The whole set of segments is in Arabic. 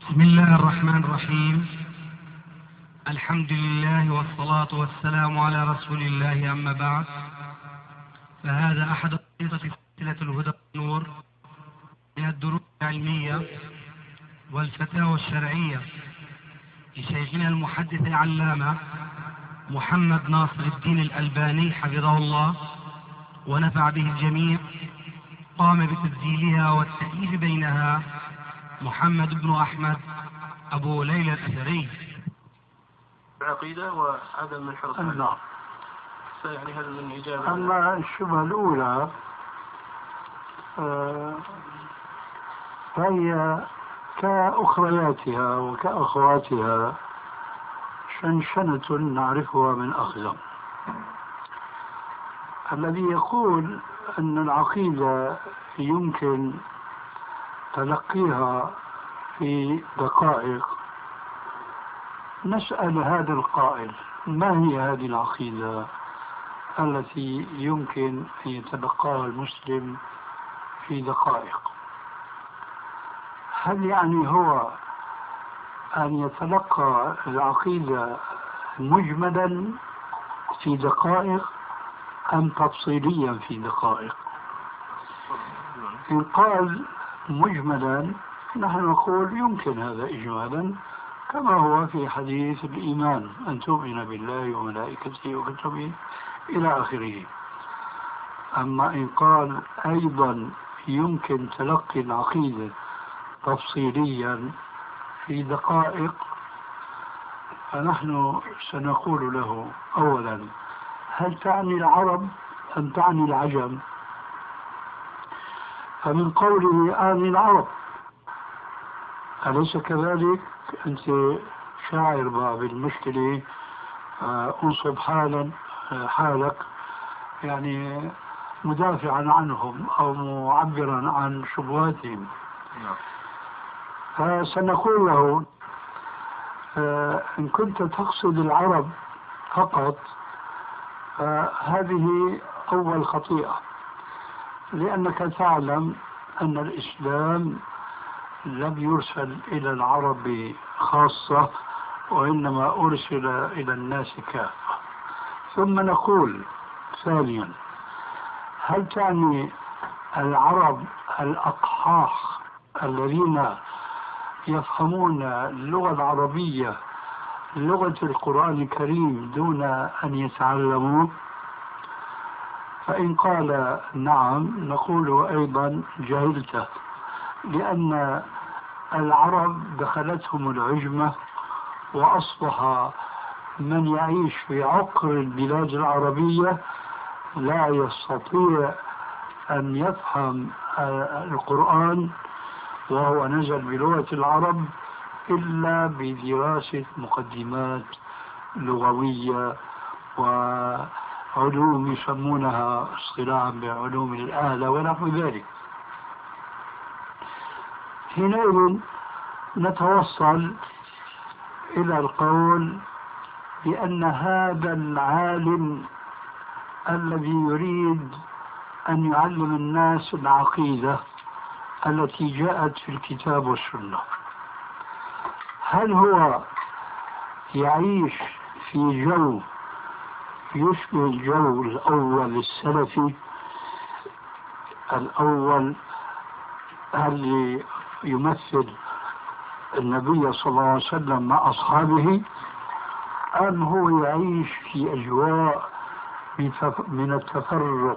بسم الله الرحمن الرحيم. الحمد لله والصلاة والسلام على رسول الله، أما بعد، فهذا أحد أنشطة سلسلة الهدى والنور من الدروس العلمية والفتاوى الشرعية لشيخنا المحدث العلامة محمد ناصر الدين الألباني حفظه الله ونفع به الجميع. قام بتسجيلها والتأليف بينها محمد بن أحمد أبو ليلى الأثري. العقيدة وعدم الحرص. نعم. فيعني هل من إجابة؟ أما الشبهة الأولى فهي كأخرياتها وكأخواتها شنشنة نعرفها من أخزم. الذي يقول أن العقيدة يمكن تلقيها في دقائق، نسأل هذا القائل: ما هي هذه العقيدة التي يمكن أن يتلقاها المسلم في دقائق؟ هل يعني هو أن يتلقى العقيدة مجملا في دقائق أم تفصيليا في دقائق؟ إن قال مجملا نحن نقول يمكن هذا إجمالا، كما هو في حديث الإيمان أن تؤمن بالله وملائكته وكتبه إلى آخره. أما إن قال أيضا يمكن تلقي العقيدة تفصيليا في دقائق، فنحن سنقول له: أولا، هل تعني العرب أم تعني العجم؟ فمن قوله آني العرب، أليس كذلك؟ أنت شاعر بالمشكلة، أنصب حالك يعني مدافعا عنهم أو معبرا عن شبهاتهم. فسنقول له: إن كنت تقصد العرب فقط فهذه أول خطيئة، لأنك تعلم أن الإسلام لم يرسل إلى العرب خاصة، وإنما أرسل إلى الناس كافة. ثم نقول: ثانيا، هل تعني العرب الأقحاح الذين يفهمون اللغة العربية لغة القرآن الكريم دون أن يتعلموا؟ فإن قال نعم نقول أيضا: جهلت، لأن العرب دخلتهم العجمة، وأصبح من يعيش في عقر البلاد العربية لا يستطيع أن يفهم القرآن وهو نزل بلغة العرب إلا بدراسة مقدمات لغوية وعلوم يسمونها اصطلاحا بعلوم الآلة ونحو ذلك. حينئذ نتوصل إلى القول بأن هذا العالم الذي يريد أن يعلم الناس العقيدة التي جاءت في الكتاب والسنة، هل هو يعيش في جو يشبه الجو الأول السلفي الأول اللي يمثل النبي صلى الله عليه وسلم مع أصحابه، أم هو يعيش في أجواء من التفرق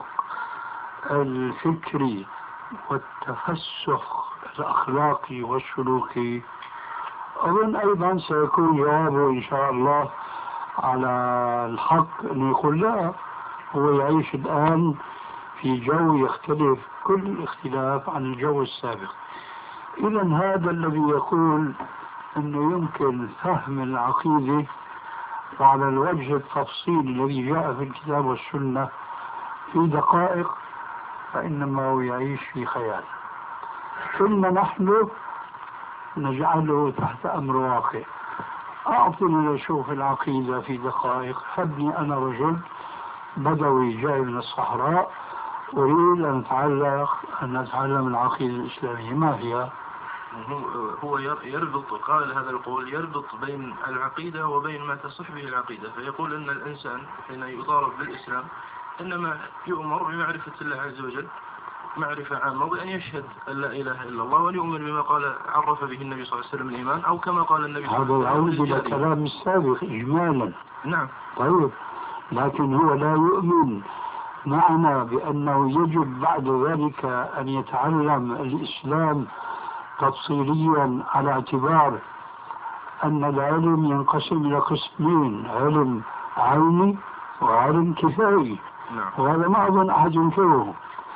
الفكري والتفسخ الأخلاقي والسلوكي؟ أظن أيضا سيكون جوابه إن شاء الله على الحق أن يقول لا، هو يعيش الآن في جو يختلف كل الاختلاف عن الجو السابق. إذن هذا الذي يقول أنه يمكن فهم العقيدة وعلى الوجه التفصيلي الذي جاء في الكتاب والسنة في دقائق، فإنما هو يعيش في خيال. ثم نحن نجعله تحت أمر واقع. أعطنا نشوف العقيدة في دقائق. هبني أنا رجل بدوي جاي من الصحراء أريد أن أتعلم العقيدة الإسلامية، ما هي؟ هو يربط، قال هذا القول يربط بين العقيدة وبين ما تصح به العقيدة، فيقول أن الإنسان حين يطالب بالإسلام إنما يؤمر بمعرفة الله عز وجل معرفة عامة، وأن يشهد أن لا إله إلا الله وأن يؤمن بما قال عرف به النبي صلى الله عليه وسلم الإيمان، أو كما قال النبي صلى الله عليه وسلم. هذا يعود إلى كلام السابق إجمالا. نعم. طيب، لكن هو لا يؤمن معنا بأنه يجب بعد ذلك أن يتعلم الإسلام تفصيليا، على اعتبار أن العلم ينقسم إلى قسمين: علم عيني وعلم كفائي. نعم. وهذا ما أظن أحد ينكره.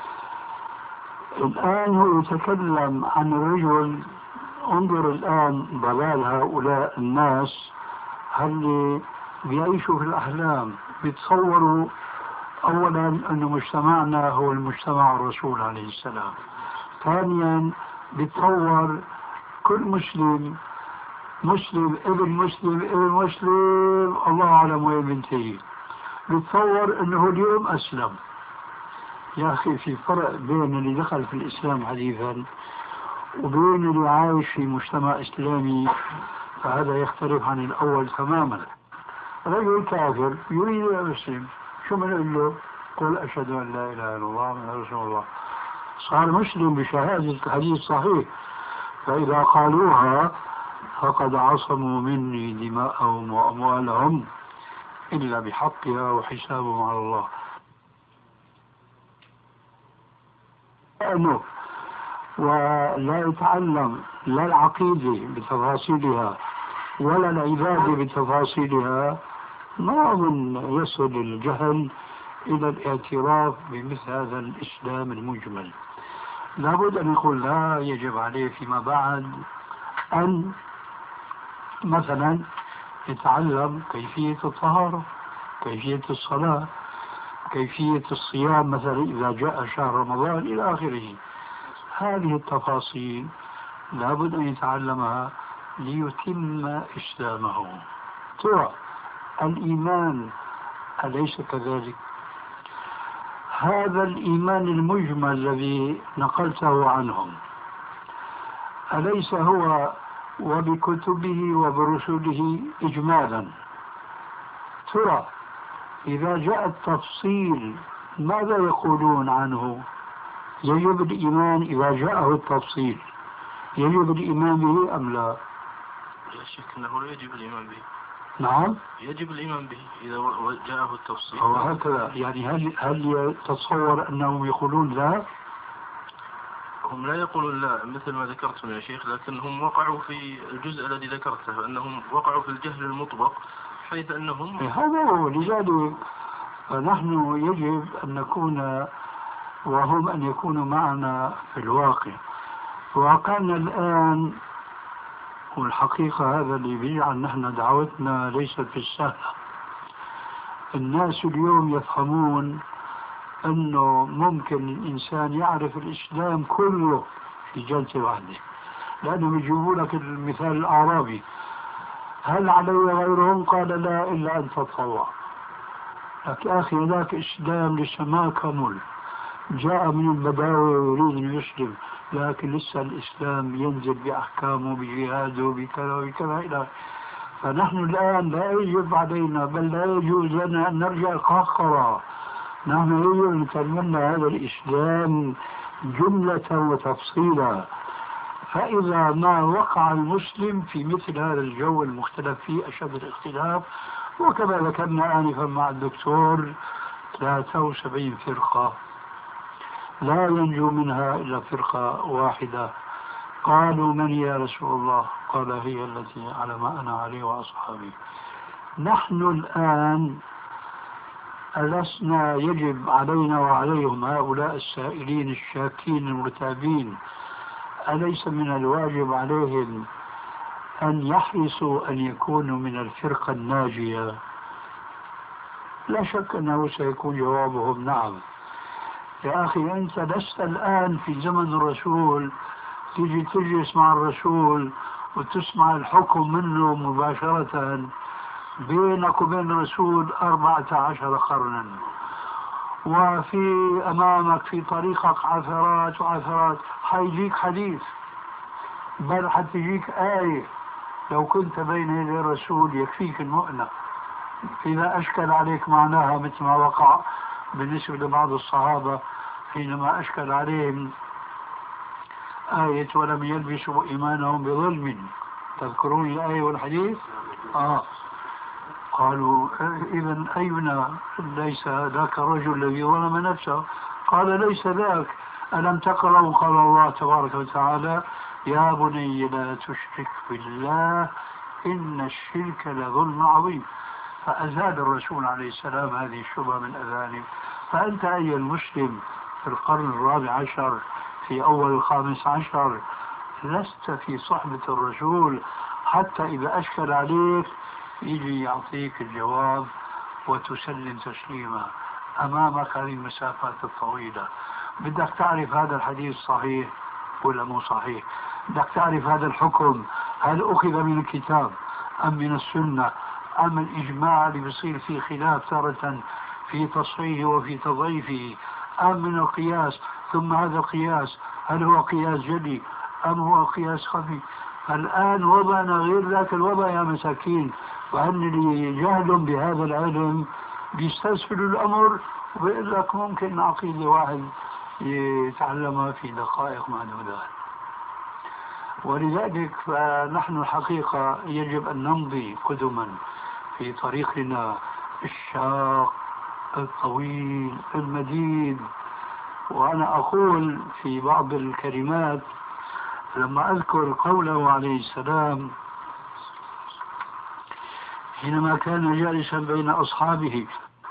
الآن هو يتكلم عن الرجل. انظر الآن ضلال هؤلاء الناس اللي بيعيشوا في الأحلام، بيتصوروا أولا أن مجتمعنا هو المجتمع الرسول عليه السلام. ثانيا بيتصور كل مسلم ابن مسلم الله أعلم وين بنتهي. بيتصور أنه اليوم أسلم. يا أخي، في فرق بين اللي دخل في الإسلام حديثا وبين اللي عايش في مجتمع إسلامي، فهذا يختلف عن الأول تماما. رجل كافر يريد أن يسلم، شو بنقول له؟ قل أشهد أن لا إله إلا الله محمد رسول الله. صار مسلم بشهادة الحديث صحيح. فإذا قالوها فقد عصموا مني دماءهم وأموالهم إلا بحقها وحسابهم على الله. ولا يتعلم لا العقيدة بتفاصيلها ولا العبادة بتفاصيلها، ما أظن يصل الجهل إلى الاعتراف بمثل هذا الإسلام المجمل. لابد أن يقول لا، يجب عليه فيما بعد أن مثلا يتعلم كيفية الطهارة، كيفية الصلاة، كيفية الصيام مثلا إذا جاء شهر رمضان إلى آخره. هذه التفاصيل لابد أن يتعلمها ليتم إسلامه. ترى الإيمان أليس كذلك؟ هذا الإيمان المجمل الذي نقلته عنهم أليس هو وبكتبه وبرسله إجمالا؟ ترى إذا جاء التفصيل ماذا يقولون عنه؟ يجب الإيمان إذا جاءه التفصيل، يجب الإيمان به أم لا؟ لا شك أنه لا يجب الإيمان به. نعم، يجب الإيمان به إذا جاءه التفصيل. وهكذا يعني هل تتصور أنهم يقولون لا؟ هم لا يقولون لا مثل ما ذكرتم يا شيخ، لكنهم وقعوا في الجزء الذي ذكرته، أنهم وقعوا في الجهل المطبق، حيث أنهم هذا هو. لذلك فنحن يجب أن نكون وهم أن يكونوا معنا في الواقع. واقعنا الآن والحقيقة هذا اللي بيجعل نحن دعوتنا ليست بالسهلة. الناس اليوم يفهمون أنه ممكن الإنسان يعرف الإسلام كله في جلسة واحدة، لأنهم يجيبوا لك المثال الأعرابي: هل علي غيرهم؟ قال لا إلا أن تتطوع. لك يا أخي ذاك إسلام لسه ما كمل، جاء من البداوة ويريد أن يسلم، لكن لسه الإسلام ينزل بأحكامه بجهاده بكذا وبكذا إلى. فنحن الآن لا يجب علينا بل لا يجوز لنا أن نرجع القهقرة. نحن يجب أن نتمنى هذا الإسلام جملة وتفصيلا. فإذا ما وقع المسلم في مثل هذا الجو المختلف فيه أشد الاختلاف، وكما ذكرنا آنفا مع الدكتور 73 فرقة لا ينجو منها إلا فرقة واحدة. قالوا من هي يا رسول الله؟ قال هي التي على ما أنا عليه وأصحابي. نحن الآن ألسنا يجب علينا وعليهم هؤلاء السائلين الشاكين المرتابين، أليس من الواجب عليهم أن يحرصوا أن يكونوا من الفرقة الناجية؟ لا شك أنه سيكون جوابهم نعم. يا أخي أنت لست الآن في زمن الرسول تيجي تجلس مع الرسول وتسمع الحكم منه مباشرة. بينك وبين الرسول 14 قرنا، وفي أمامك في طريقك عثرات وعثرات، حيجيك حديث بل حتجيك آية لو كنت بين يدي الرسول يكفيك المؤنة. إذا أشكل عليك معناها مثل ما وقع بالنسبة لبعض الصحابة حينما أشكل عليهم آية ولم يلبسوا إيمانهم بظلم، تذكرون الآية والحديث؟ قالوا إذا أينا ليس ذاك الرجل الذي ظلم نفسه؟ قال ليس ذاك. ألم تقرأوا قال الله تبارك وتعالى يا بني لا تشرك بالله إن الشرك لظلم عظيم. فأزال الرسول عليه السلام هذه الشبهة من أذانه. فأنت أيها المسلم في القرن الرابع عشر في أول الخامس عشر لست في صحبة الرسول حتى إذا أشكل عليك يجي يعطيك الجواب وتسلم تسليما أمامك هذه المسافات الطويلة. بدك تعرف هذا الحديث صحيح ولا مو صحيح، بدك تعرف هذا الحكم هل أخذ من الكتاب أم من السنة أم الإجماع اللي بيصير فيه خلاف تارة في تصحيحه وفي تضعيفه، أم من القياس، ثم هذا القياس هل هو قياس جلي أم هو قياس خفي. الآن وضعنا غير ذاك الوضع يا مساكين، وأن اللي جهل بهذا العلم بيستسهل الأمر وبيقول لك ممكن عقيدة واحد يتعلمها في دقائق معدودات. ولذلك فنحن الحقيقة يجب أن نمضي قدما في طريقنا الشاق الطويل المديد. وأنا أقول في بعض الكلمات لما أذكر قوله عليه السلام حينما كان جالسا بين أصحابه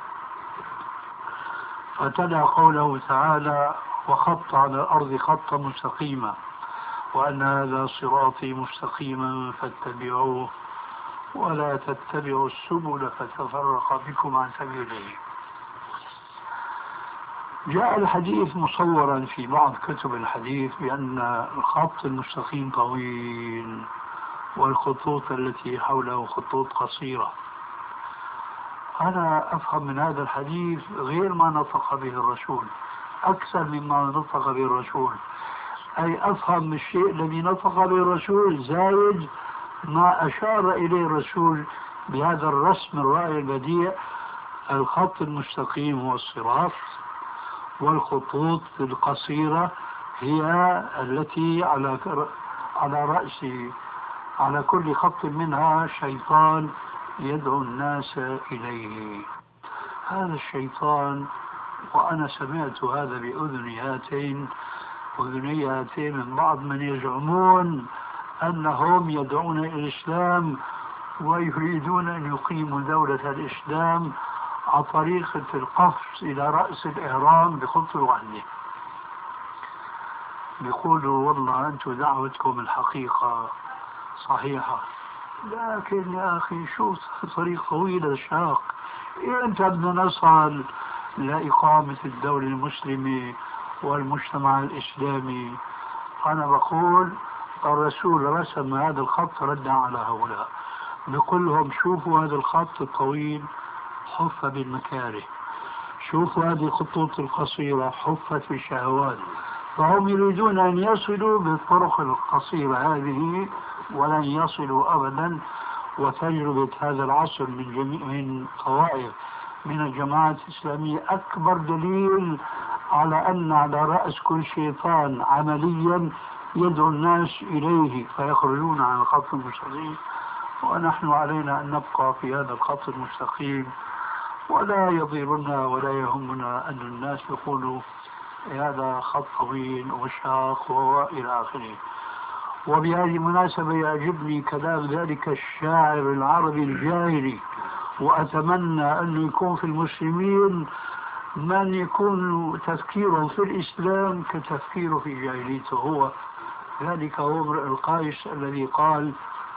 فتلا قوله تعالى وخط على الأرض خطا مستقيما وأن هذا صراطي مستقيما فاتبعوه ولا تتبعوا السبل فتفرق بكم عن سبيله. جاء الحديث مصورا في بعض كتب الحديث بأن الخط المستقيم طويل والخطوط التي حوله خطوط قصيرة. أنا أفهم من هذا الحديث غير ما نطق به الرسول أكثر مما نطق به الرسول، أي أفهم الشيء الذي نطق به الرسول زايد ما أشار إليه الرسول بهذا الرسم الرائع البديع. الخط المستقيم هو الصراط، والخطوط القصيرة هي التي على كل خط منها شيطان يدعو الناس إليه. هذا الشيطان، وأنا سمعت هذا بأذنياتين من بعض من يزعمون أنهم يدعون إلى الإسلام ويريدون أن يقيموا دولة الإسلام على طريقة القفز إلى رأس الإهرام بخطوة واحدة. بيقولوا والله أنتم دعوتكم الحقيقة صحيحة، لكن يا أخي شو طريق طويل شاق. أنت بدنا نصل لإقامة الدولة المسلمة والمجتمع الإسلامي. أنا بقول الرسول رسم هذا الخط ردا على هؤلاء، بيقول لهم شوفوا هذا الخط الطويل حف بالمكاره، شوفوا هذه الخطوط القصيرة حفت بالشهوات. فهم يريدون أن يصلوا بالطرق القصيرة هذه ولن يصلوا أبدا. وتجربة هذا العصر من طوائف من الجماعات الإسلامية أكبر دليل على أن على رأس كل شيطان عمليا يدعو الناس إليه فيخرجون عن الخط المستقيم. ونحن علينا أن نبقى في هذا الخط المستقيم، ولا يضيرنا ولا يهمنا أن الناس يقولوا هذا خط طويل وشاق وإلى آخره. وبهذه المناسبة يعجبني كلام ذلك الشاعر العربي الجاهلي، وأتمنى أن يكون في المسلمين من يكون تفكيره في الإسلام كتفكيره في جاهليته. هو ذلك هو امرؤ القيس الذي قال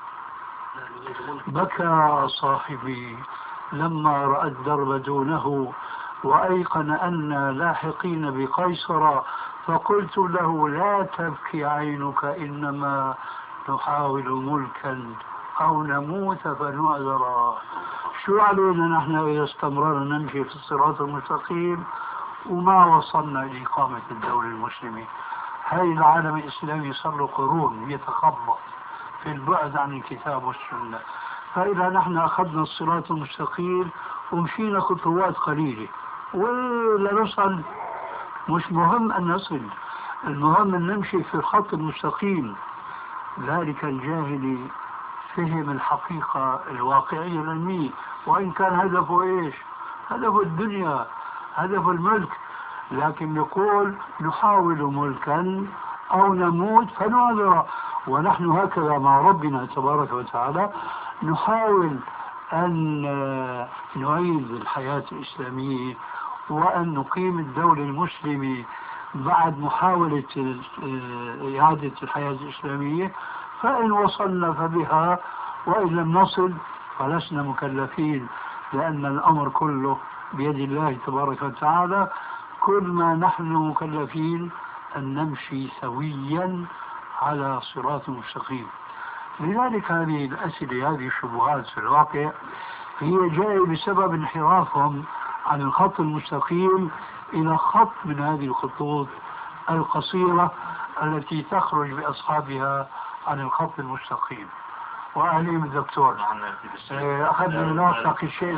بكى صاحبي لما رأى الدرب دونه وأيقن أن لاحقين بقيصر فقلت له لا تبكي عينك إنما نحاول ملكا أو نموت فنعذر. شو علينا نحن إذا استمرنا نمشي في الصراط المستقيم وما وصلنا لإقامة الدولة المسلمة؟ هاي العالم الإسلامي صار له قرون يتخبط في البعد عن الكتاب والسنة. فإذا نحن أخذنا الصراط المستقيم ومشينا خطوات قليلة ولا نصل، مش مهم أن نصل، المهم أن نمشي في الخط المستقيم. ذلك الجاهل فهم الحقيقة الواقعية العلمية، وإن كان هدفه إيش؟ هدفه الدنيا، هدفه الملك، لكن يقول نحاول ملكا أو نموت فنعذر. ونحن هكذا مع ربنا تبارك وتعالى نحاول أن نعيد الحياة الإسلامية وأن نقيم الدولة المسلمة بعد محاولة إعادة الحياة الإسلامية. فإن وصلنا فبها، وإن لم نصل فلسنا مكلفين، لأن الأمر كله بيد الله تبارك وتعالى. كل ما نحن مكلفين أن نمشي سويا على صراط مستقيم. لذلك هذه الأسئلة، هذه الشبهات في الواقع هي جاية بسبب انحرافهم عن الخط المستقيم إلى خط من هذه الخطوط القصيرة التي تخرج بأصحابها عن الخط المستقيم. وأهلي الدكتور أخذنا نوثق الشيء.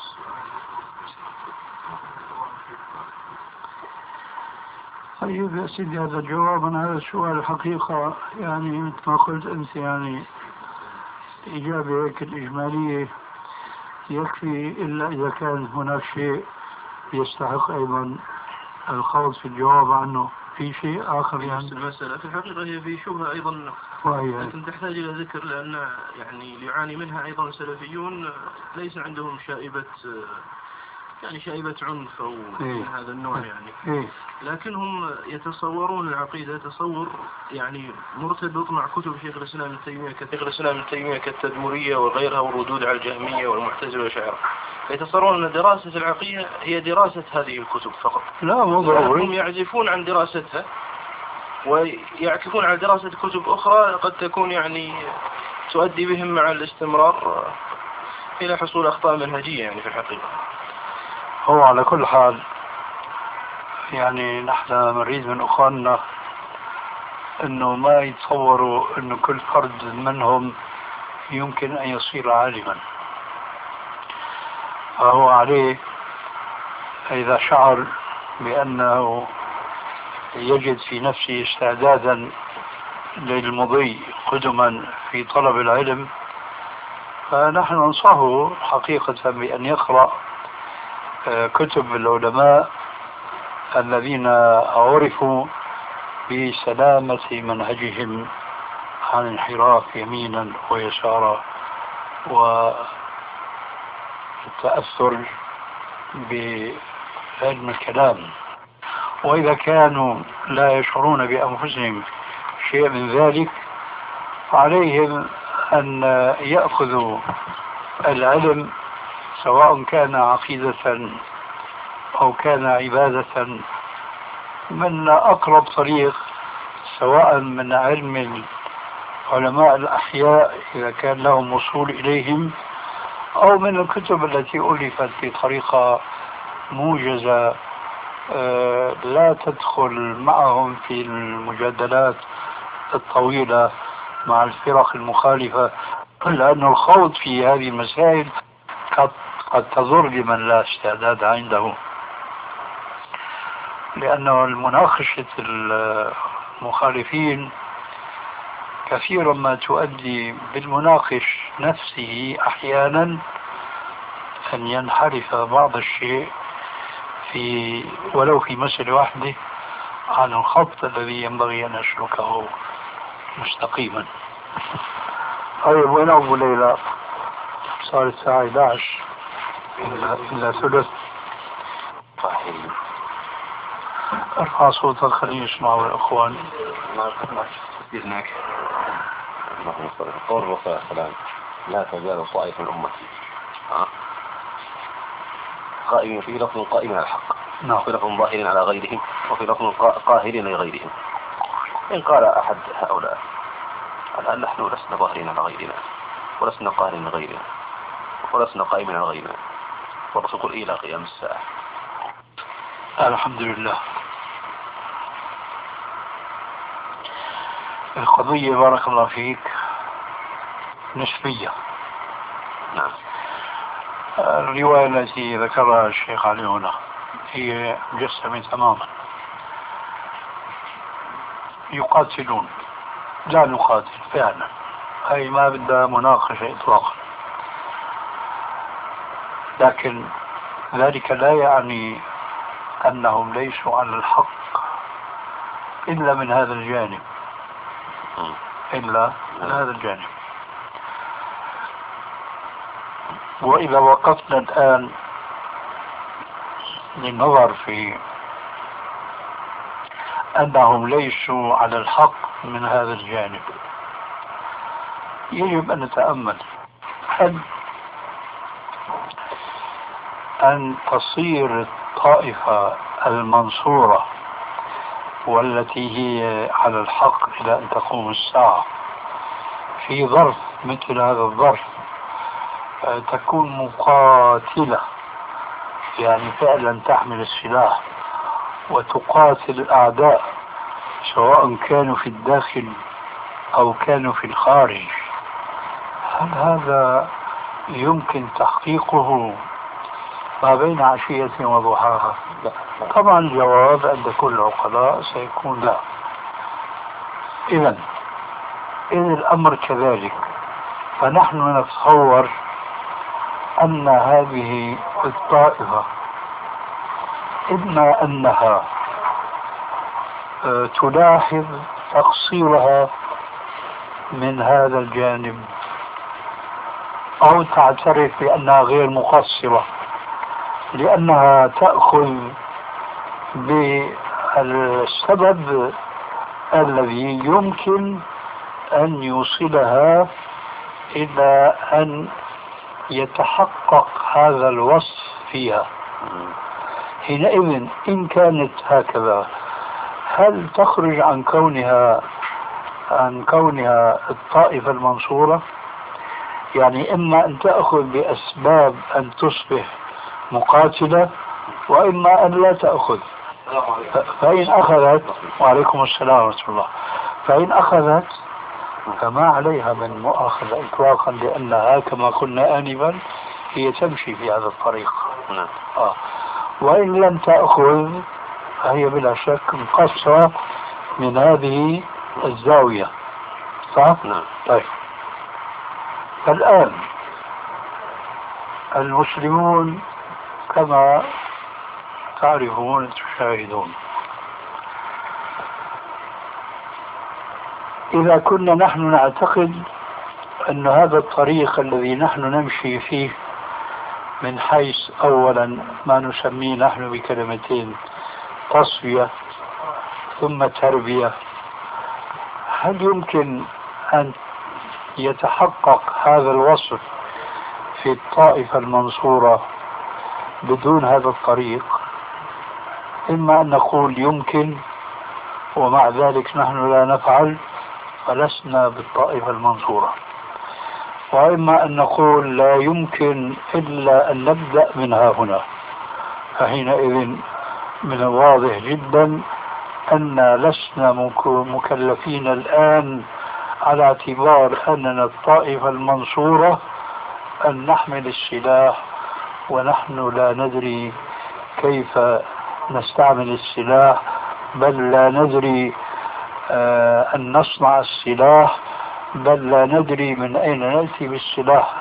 طيب يا سيدي، هذا الجواب عن هذا السؤال الحقيقة يعني مثل ما قلت أنت، يعني إجابة هيك الإجمالية يكفي، إلا إذا كان هناك شيء يستحق أيضا الخوض في الجواب عنه. في شيء آخر يعني المسألة في الحقيقة هي في شبهة أيضا لكن تحتاج إلى ذكر، لأن يعني يعاني منها أيضا سلفيون ليس عندهم شائبة عنف أو من هذا النوع يعني، لكنهم يتصورون العقيدة تصور يعني مرتبط مع كتب شيخ الإسلام ابن تيمية كالتدمرية وغيرها والردود على الجهمية والمعتزلة والأشاعرة. يتصورون أن دراسة العقيدة هي دراسة هذه الكتب فقط، لا ضروري. هم يعزفون عن دراستها ويعكفون على دراسة كتب أخرى قد تكون يعني تؤدي بهم مع الاستمرار إلى حصول أخطاء منهجية يعني في الحقيقة. هو على كل حال يعني نحن نريد من أخواننا أنه ما يتصوروا أنه كل فرد منهم يمكن أن يصير عالما. فهو عليه إذا شعر بأنه يجد في نفسه استعدادا للمضي قدما في طلب العلم، فنحن ننصحه حقيقة بأن يقرأ كتب العلماء الذين عرفوا بسلامة منهجهم عن انحراف يمينا ويسارا والتأثر بعلم الكلام. وإذا كانوا لا يشعرون بأنفسهم شيء من ذلك فعليهم أن يأخذوا العلم سواء كان عقيدة أو كان عبادة من أقرب طريق، سواء من علم علماء الأحياء إذا كان لهم وصول إليهم، أو من الكتب التي ألفت بطريقة موجزة لا تدخل معهم في المجادلات الطويلة مع الفرق المخالفة، لأن الخوض في هذه المسائل قد تضر لمن لا استعداد عنده، لأنه المناقشة المخالفين كثيرا ما تؤدي بالمناقش نفسه أحيانا أن ينحرف بعض الشيء ولو في مسألة واحدة عن الخط الذي ينبغي أن يسلكه مستقيما. طيب وين أبو ليلى؟ صارت الساعة 11 إلا ثلث. ارفع صوتك خلينا يسمعوا الأخوان. بإذنك. اللهم صل قول الرسول عليه السلام: لا تزال طائفة من أمتي قائمين في لفظ قائمين على الحق، وفي لفظ ظاهرين على غيرهم، وفي لفظ قاهرين لغيرهم. إن قال أحد هؤلاء الآن نحن لسنا ظاهرين على غيرنا، ولسنا قاهرين لغيرنا، ولسنا قائمين على غيرنا، والرسول يقول إلى قيام الساعة. الحمد لله. القضية بارك الله فيك نسبية. نعم. الرواية التي ذكرها الشيخ علي هنا هي مجسمة تماما. يقاتلون، لا نقاتل فعلا، هي ما بدها مناقشة إطلاقا، لكن ذلك لا يعني أنهم ليسوا على الحق إلا من هذا الجانب، إلا من هذا الجانب. وإذا وقفنا الآن للنظر في أنهم ليسوا على الحق من هذا الجانب، يجب أن نتأمل هل أن تصير الطائفة المنصورة والتي هي على الحق إلى أن تقوم الساعة في ظرف مثل هذا الظرف تكون مقاتلة، يعني فعلا تحمل السلاح وتقاتل الأعداء سواء كانوا في الداخل أو كانوا في الخارج، هل هذا يمكن تحقيقه ما بين عشية وضحاها؟ طبعا الجواب عند كل العقلاء سيكون لا. إذا الأمر كذلك، فنحن نتصور أن هذه الطائفة إما أنها تلاحظ تقصيرها من هذا الجانب أو تعترف بأنها غير مقصرة لأنها تأخذ بالسبب الذي يمكن أن يوصلها إلى أن يتحقق هذا الوصف فيها. حينئذ إن كانت هكذا هل تخرج عن كونها الطائفة المنصورة؟ يعني إما أن تأخذ بأسباب أن تصبح مقاتلة وإما أن لا تأخذ. فإن أخذت، وعليكم السلام ورحمة الله، فإن أخذت فما عليها من مؤاخذة إطلاقا، لأنها كما قلنا آنفا هي تمشي في هذا الطريق. وإن لم تأخذ فهي بلا شك مقصرة من هذه الزاوية، صح؟ طيب، فالآن المسلمون كما تعرفون تشاهدون، إذا كنا نحن نعتقد أن هذا الطريق الذي نحن نمشي فيه من حيث أولا ما نسميه نحن بكلمتين تصفية ثم تربية، هل يمكن أن يتحقق هذا الوصف في الطائفة المنصورة بدون هذا الطريق؟ إما أن نقول يمكن ومع ذلك نحن لا نفعل فلسنا بالطائفة المنصورة، وإما أن نقول لا يمكن إلا أن نبدأ من هنا، فحينئذ من الواضح جدا أن لسنا مكلفين الآن على اعتبار أننا الطائفة المنصورة أن نحمل السلاح ونحن لا ندري كيف نستعمل السلاح، بل لا ندري أن نصنع السلاح، بل لا ندري من أين نأتي بالسلاح.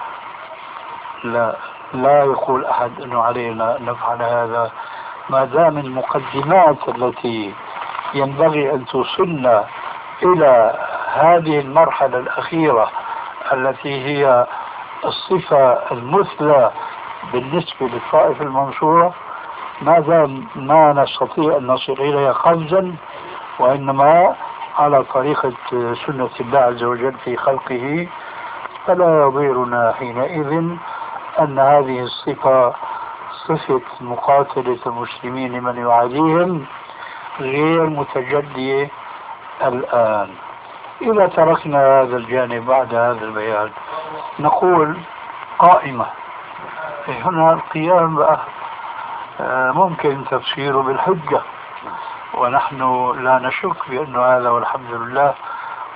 لا يقول أحد أنه علينا أن نفعل هذا ما دام المقدمات التي ينبغي أن توصلنا إلى هذه المرحلة الأخيرة التي هي الصفة المثلى بالنسبة للطائفة المنصورة ما دام ما نستطيع أن نصل إليها قفزا، وإنما على طريقة سنة الله عز وجل في خلقه، فلا يضيرنا حينئذ أن هذه الصفة صفة مقاتلة المسلمين من يعاديهم غير متجدية الآن. إذا تركنا هذا الجانب بعد هذا البيان نقول قائمة. هنا القيام بقى ممكن تفسيره بالحجة، ونحن لا نشك بأن هذا والحمد لله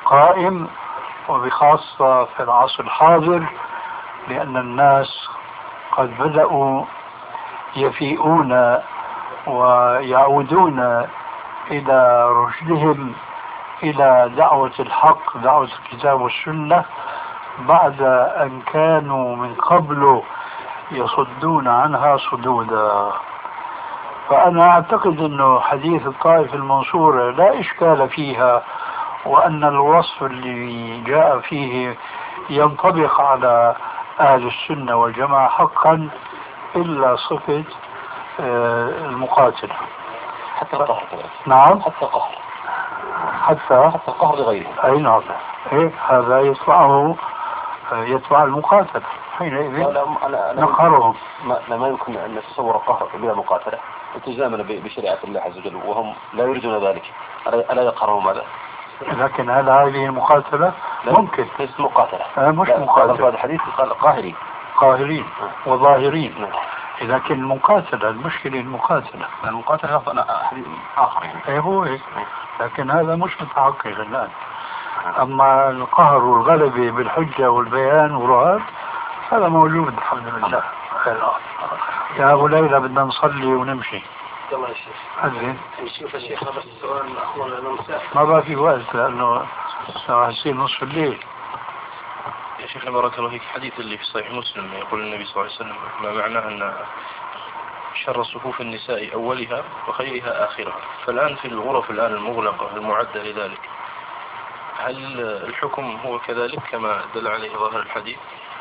قائم، وبخاصة في العصر الحاضر، لأن الناس قد بدأوا يفيئون ويعودون إلى رشدهم، إلى دعوة الحق، دعوة الكتاب والسنة، بعد أن كانوا من قبل يصدون عنها صدودا. فأنا أعتقد أنه حديث الطائفة المنصورة لا إشكال فيها، وأن الوصف اللي جاء فيه ينطبق على أهل السنة والجماعة حقا، إلا صفة المقاتلة. حتى القهر كذلك. نعم، حتى القهر، حتى القهر لغيره. أي نعم، إيه هذا يتبع المقاتلة، حينئذ نقهرهم. ما يمكن أن نتصور القهر بلا مقاتلة التزاما بشريعة الله عز وجل، وهم لا يريدون ذلك. ألا يقهرهم هذا؟ لكن هل هذه المقاتلة؟ ممكن. ليست مقاتلة. مش مقاتلة. هذا الحديث قال قاهرين وظاهرين. لكن المقاتلة، المشكلة المقاتلة آخر يعني. هو هيك. لكن هذا مش متحقق الآن. أما القهر والغلبة بالحجة والبيان والرهاب هذا موجود الحمد لله. يا أبو ليلى بدنا نصلي ونمشي. يلا يا شيخ. أذن. نشوف يا شيخ، بس السؤال أخونا ما بقى في وقت لأنه هيصير نصف الليل. يا شيخ بارك الله فيك، الحديث اللي في صحيح مسلم يقول النبي صلى الله عليه وسلم ما معناه أن شر صفوف النساء أولها وخيرها آخرها، فالآن في الغرف الآن المغلقة المعدة لذلك، هل الحكم هو كذلك كما دل عليه ظاهر الحديث؟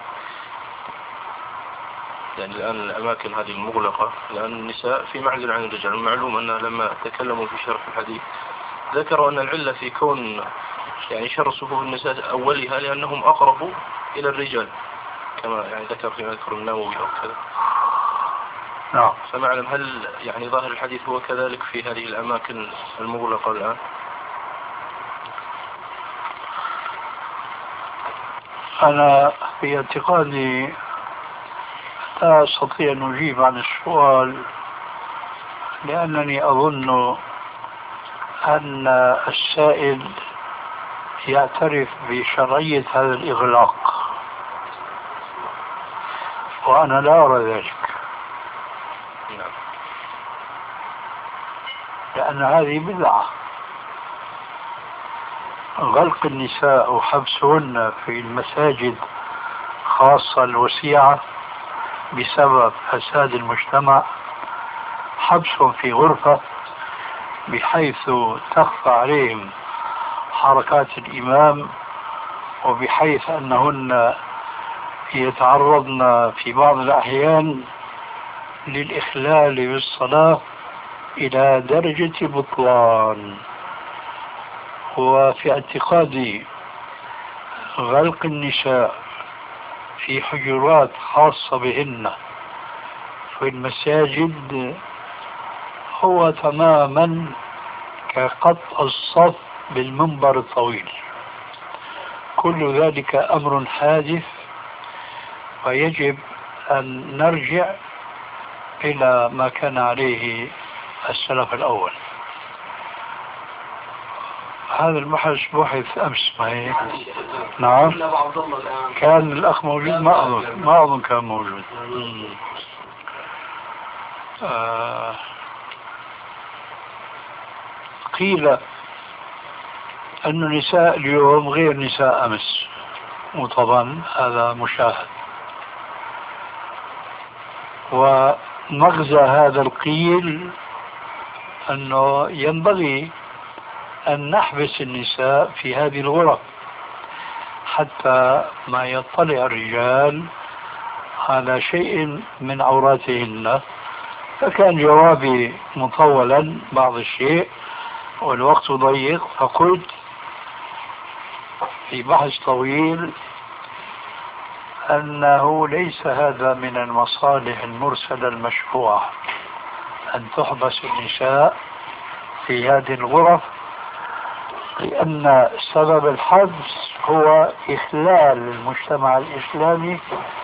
يعني الآن الأماكن هذه المغلقة، الآن النساء في معزل عن الرجال. المعلوم أن لما تكلموا في شرح الحديث ذكروا أن العلة في كون يعني شر صفوف النساء أولها لأنهم أقرب إلى الرجال، كما يعني ذكر فيما ذكر النووي أو كذا. نعم. فمعلم هل يعني ظاهر الحديث هو كذلك في هذه الأماكن المغلقة الآن؟ أنا في اعتقادي لا أستطيع أن أجيب عن السؤال، لأنني أظن أن السائل يعترف بشرعية هذا الإغلاق، وأنا لا أرى ذلك، لأن هذه بدعة. غلق النساء وحبسهن في المساجد خاصة الوسيعة بسبب فساد المجتمع، حبسهم في غرفة بحيث تخفى عليهم حركات الإمام، وبحيث أنهن يتعرضن في بعض الأحيان للإخلال بالصلاة إلى درجة بطلان. وفي اعتقادي غلق النساء في حجرات خاصة بهن في المساجد هو تماما كقطع الصف بالمنبر الطويل. كل ذلك أمر حادث، ويجب أن نرجع إلى ما كان عليه السلف الأول. هذا البحث بحث أمس معي. نعم، كان الأخ موجود؟ ما أظن كان موجود. قيل أن النساء اليوم غير نساء أمس، وطبعا هذا مشاهد. ومغزى هذا القيل أنه ينبغي أن نحبس النساء في هذه الغرف حتى ما يطلع الرجال على شيء من عوراتهن. فكان جوابي مطولا بعض الشيء والوقت ضيق، فقلت في بحث طويل أنه ليس هذا من المصالح المرسلة المشروعة أن تحبس النساء في هذه الغرف، لأن سبب الحبس هو إخلال المجتمع الإسلامي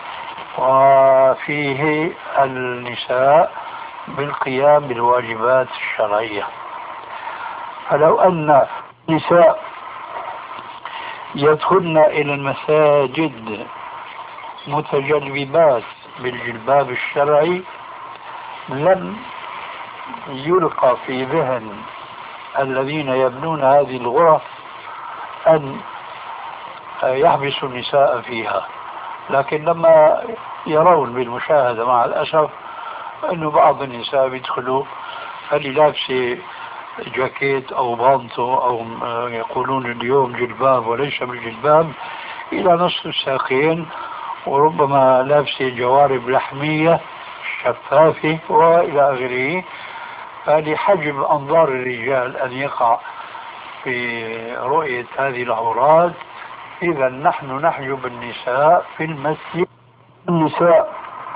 وفيه النساء بالقيام بالواجبات الشرعية. فلو أن النساء يدخلن إلى المساجد متجلبات بالجلباب الشرعي لم يلقى في ذهن الذين يبنون هذه الغرف أن يحبسوا النساء فيها، لكن لما يرون بالمشاهدة مع الأسف أنه بعض النساء بيدخلوا اللي لابسة جاكيت أو بانطو أو يقولون اليوم جلباب وليس بالجلباب إلى نصف الساقين، وربما لابسة جوارب لحمية شفافة وإلى آخره، فلحجب أنظار الرجال أن يقع في رؤية هذه العورات إذا نحن نحجب النساء في المسجد. النساء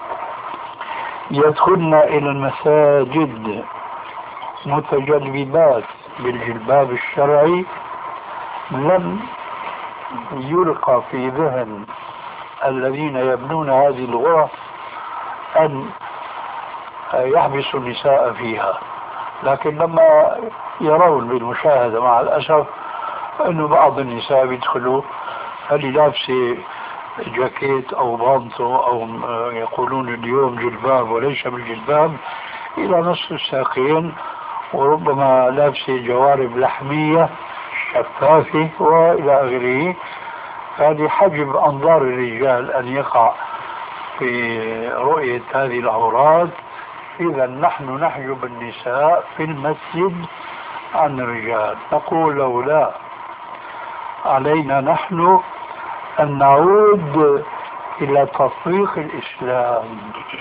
يدخلن إلى المساجد متجلبات بالجلباب الشرعي لم يلقى في ذهن الذين يبنون هذه الغرف أن يحبسوا النساء فيها، لكن لما يرون بالمشاهدة مع الأسف أنه بعض النساء بيدخلوا اللي لابسة جاكيت أو بانطو أو يقولون اليوم جلباب وليس بالجلباب إلى نصف الساقين، وربما لابسة جوارب لحمية شفافة وإلى آخره، فلحجب أنظار الرجال أن يقع في رؤية هذه العورات إذا نحن نحجب النساء في المسجد عن الرجال. نقول له لا، علينا نحن أن نعود إلى تطبيق الإسلام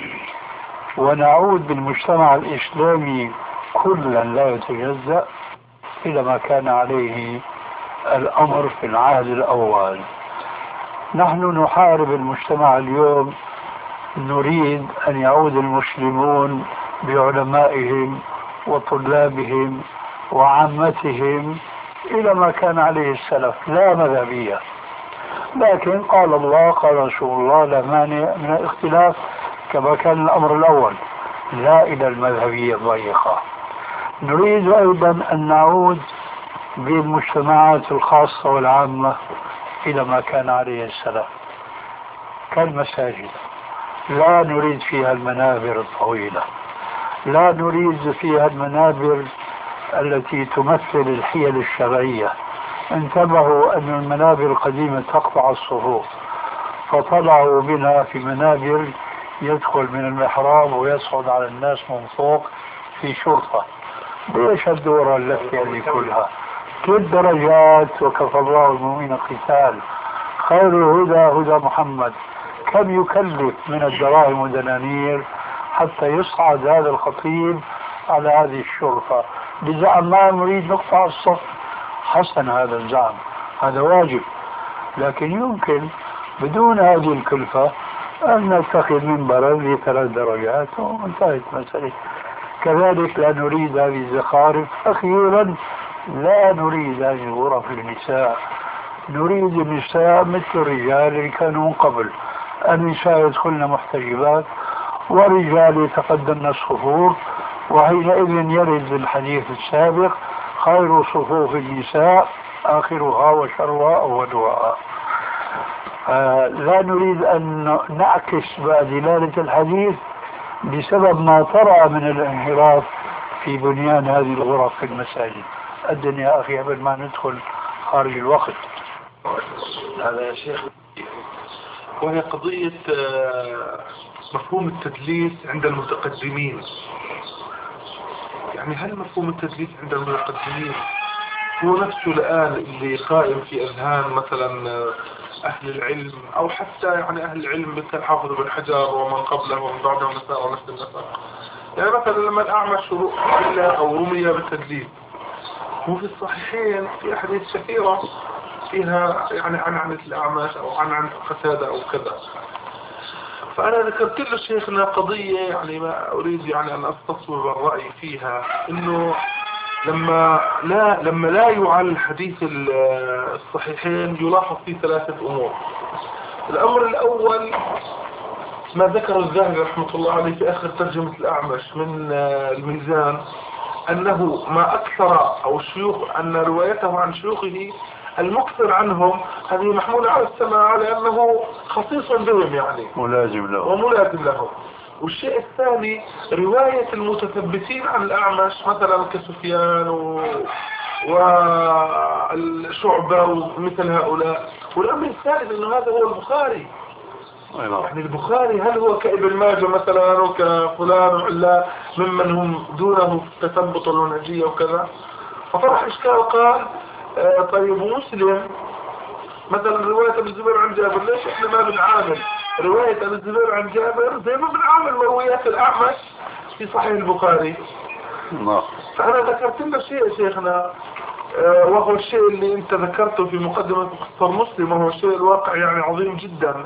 ونعود بالمجتمع الإسلامي كلا لا يتجزأ إلى ما كان عليه الأمر في العهد الأول. نحن نحارب المجتمع اليوم، نريد أن يعود المسلمون بعلمائهم وطلابهم وعامتهم إلى ما كان عليه السلف، لا مذهبية، لكن قال الله قال رسول الله لا مانع من الاختلاف كما كان الأمر الأول، لا إلى المذهبية الضيقة. نريد أيضا أن نعود بالمجتمعات الخاصة والعامة إلى ما كان عليه السلف كالمساجد، لا نريد فيها المنابر الطويلة، لا نريد فيها المنابر التي تمثل الحيل الشرعية. انتبهوا أن المنابر القديمة تقطع الصفوف، فطلعوا منها في منابر يدخل من المحراب ويصعد على الناس من فوق في شرطة. ليش الدورة اللفة اللي كلها 3 درجات؟ وكفى الله المؤمنين القتال، خير الهدى هدى محمد. كم يكلف من الدراهم والدنانير حتى يصعد هذا الخطيب على هذه الشرطة بزعم ما نريد نقطع الصف؟ حسن هذا الزعم، هذا واجب، لكن يمكن بدون هذه الكلفة أن نتخذ منبرا ل3 درجات وانتهت مسألة. كذلك لا نريد هذه الزخارف. أخيرا لا نريد هذه الغرف للنساء، نريد النساء مثل الرجال اللي كانوا من قبل، النساء يدخلن محتجبات والرجال يتقدمن الصفوف، وحينئذ يرد الحديث السابق خير صفوف النساء آخرها وشرها أولها. لا نريد أن نعكس دلالة الحديث بسبب ما طرأ من الانحراف في بنيان هذه الغرف في المساجد. الدنيا أخي قبل ما ندخل خارج الوقت. هذا يا شيخ، وهي قضية مفهوم التدليس عند المتقدمين. يعني هل مفهوم التدليس عند المتقدمين هو نفسه الآن اللي قائم في أذهان مثلا أهل العلم أو حتى يعني أهل العلم مثل حافظ بن حجر ومن قبله ومن بعده النساء ونفس النساء؟ يعني مثلا لما الأعمش أو رمي بالتدليس، وفي الصحيحين في أحاديث كثيرة فيها يعني عن الأعمش أو عن قتادة أو كذا. فأنا ذكرت له شيخنا قضية يعني ما أريد يعني أن أستصوب الرأي فيها، إنه لما لا يعال الحديث الصحيحين يلاحظ فيه 3 أمور. الأمر الأول ما ذكر الذهبي رحمة الله عليه في آخر ترجمة الأعمش من الميزان، أنه ما أكثر أو شيوخ أن روايته عن شيوخه المكثر عنهم هذه محمولة على السماع لأنه خصيص بهم يعني ملازم له وملازم لهم. والشيء الثاني رواية المتثبتين عن الأعمش مثلا كسفيان والشعبة ومثل هؤلاء. والأمر الثالث أنه هذا هو البخاري. يعني البخاري هل هو كابن ماجه مثلا وكفلان وعلا ممن هم دونه في التثبت والمنهجية وكذا؟ فطرح إشكال قال طيب مسلم مثلا رواية ابن الزبير عن جابر ليش احنا ما بنعامل رواية ابن الزبير عن جابر زي ما بنعامل مرويات الأعمش في صحيح البخاري؟ فأنا ذكرت لنا شيء يا شيخنا وهو الشيء اللي انت ذكرته في مقدمة مختصر مسلم، وهو الشيء الواقع يعني عظيم جدا.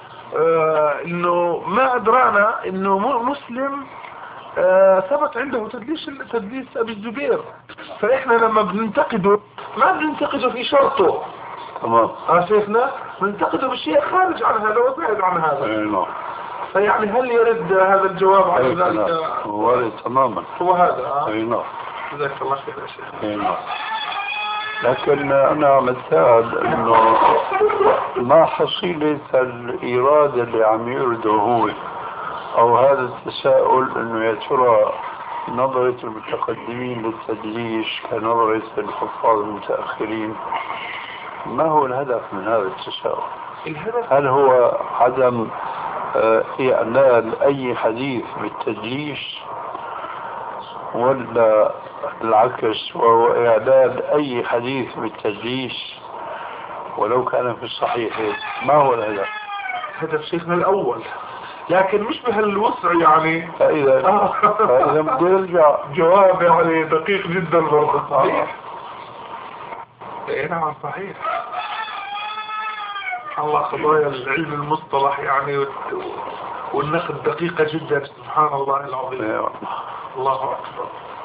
انه ما ادرانا انه مسلم ثبت عنده تدليس ابي الزبير، فاحنا لما بننتقده ما بننتقده في شرطه. تمام. شيخنا بننتقده بالشيء خارج عن هذا وزائد عن هذا. فيعني هل يرد هذا الجواب على ذلك؟ وارد تماما. هو هذا. نعم. جزاك الله خير يا شيخ. نعم. لكن أنا متأكد إنه ما حصيلة الإيراد اللي عم يرده هو أو هذا التساؤل إنه يا ترى نظرة المتقدمين للتدليس كنظرة الحفاظ المتأخرين، ما هو الهدف من هذا التساؤل؟ هل هو عدم إعلان أي حديث بالتدليس ولا العكس وهو إعداد أي حديث بالتدليس ولو كان في الصحيح؟ ما هو الهدف؟ هدف شيخنا الأول، لكن مش بهالوسع يعني. فإذا بدي أرجع جواب يعني دقيق جدا برضه. صحيح. نعم صحيح. الله قضايا العلم المصطلح يعني والنقد دقيقة جدا. سبحان الله العظيم. الله أكبر.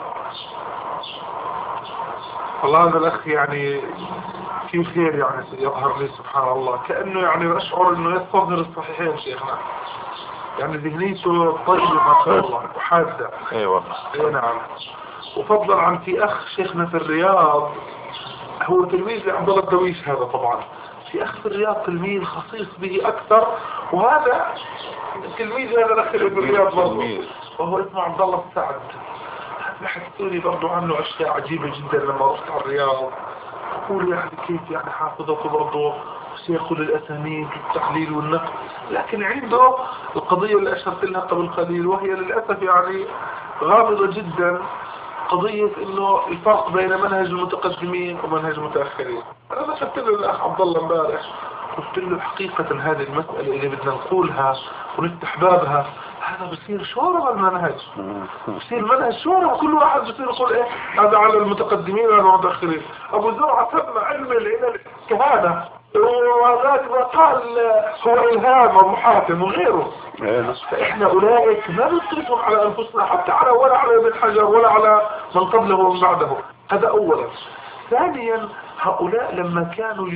والله هذا الأخ يعني في خير يعني يظهر لي سبحان الله، كأنه يعني أشعر أنه يستظهر الصحيحين شيخنا، يعني ذهنيته طيبة ما شاء الله وحادة. والله. نعم. وفضلا عن في أخ شيخنا في الرياض هو تلميذ لعبد الله الدويش، هذا طبعا في أخ في الرياض تلميذ خصيص به أكثر، وهذا التلميذ هذا الأخ اللي في الرياض برضه وهو اسمه عبد الله السعد. حكيتولي برضو عنه أشياء عجيبة جدا لما رحت على الرياض. أقول يعني كيف يعني حافظته برضو سيقول الأسانيد والتحليل والنقد، لكن عنده القضية اللي أشرت لها قبل قليل وهي للأسف يعني غامضة جدا، قضية إنه الفرق بين منهج المتقدمين ومنهج المتأخرين. أنا ذكرت له الأخ عبد الله امبارح قلت له حقيقة هذه المسألة اللي بدنا نقولها ونفتح بابها هذا بصير شورى المنهج، بصير منهج شورى، كل واحد بصير يقول ايه هذا على المتقدمين وعلى المتأخرين. ابو زرعة سمى علم العلل كهذا، وذاك قال هو الهام ابو حاتم وغيره. فاحنا اولئك ما نطلقهم على انفسنا حتى على ولا على ابن حجر ولا على من قبله ومن بعده. هذا اولا. ثانيا هؤلاء لما كانوا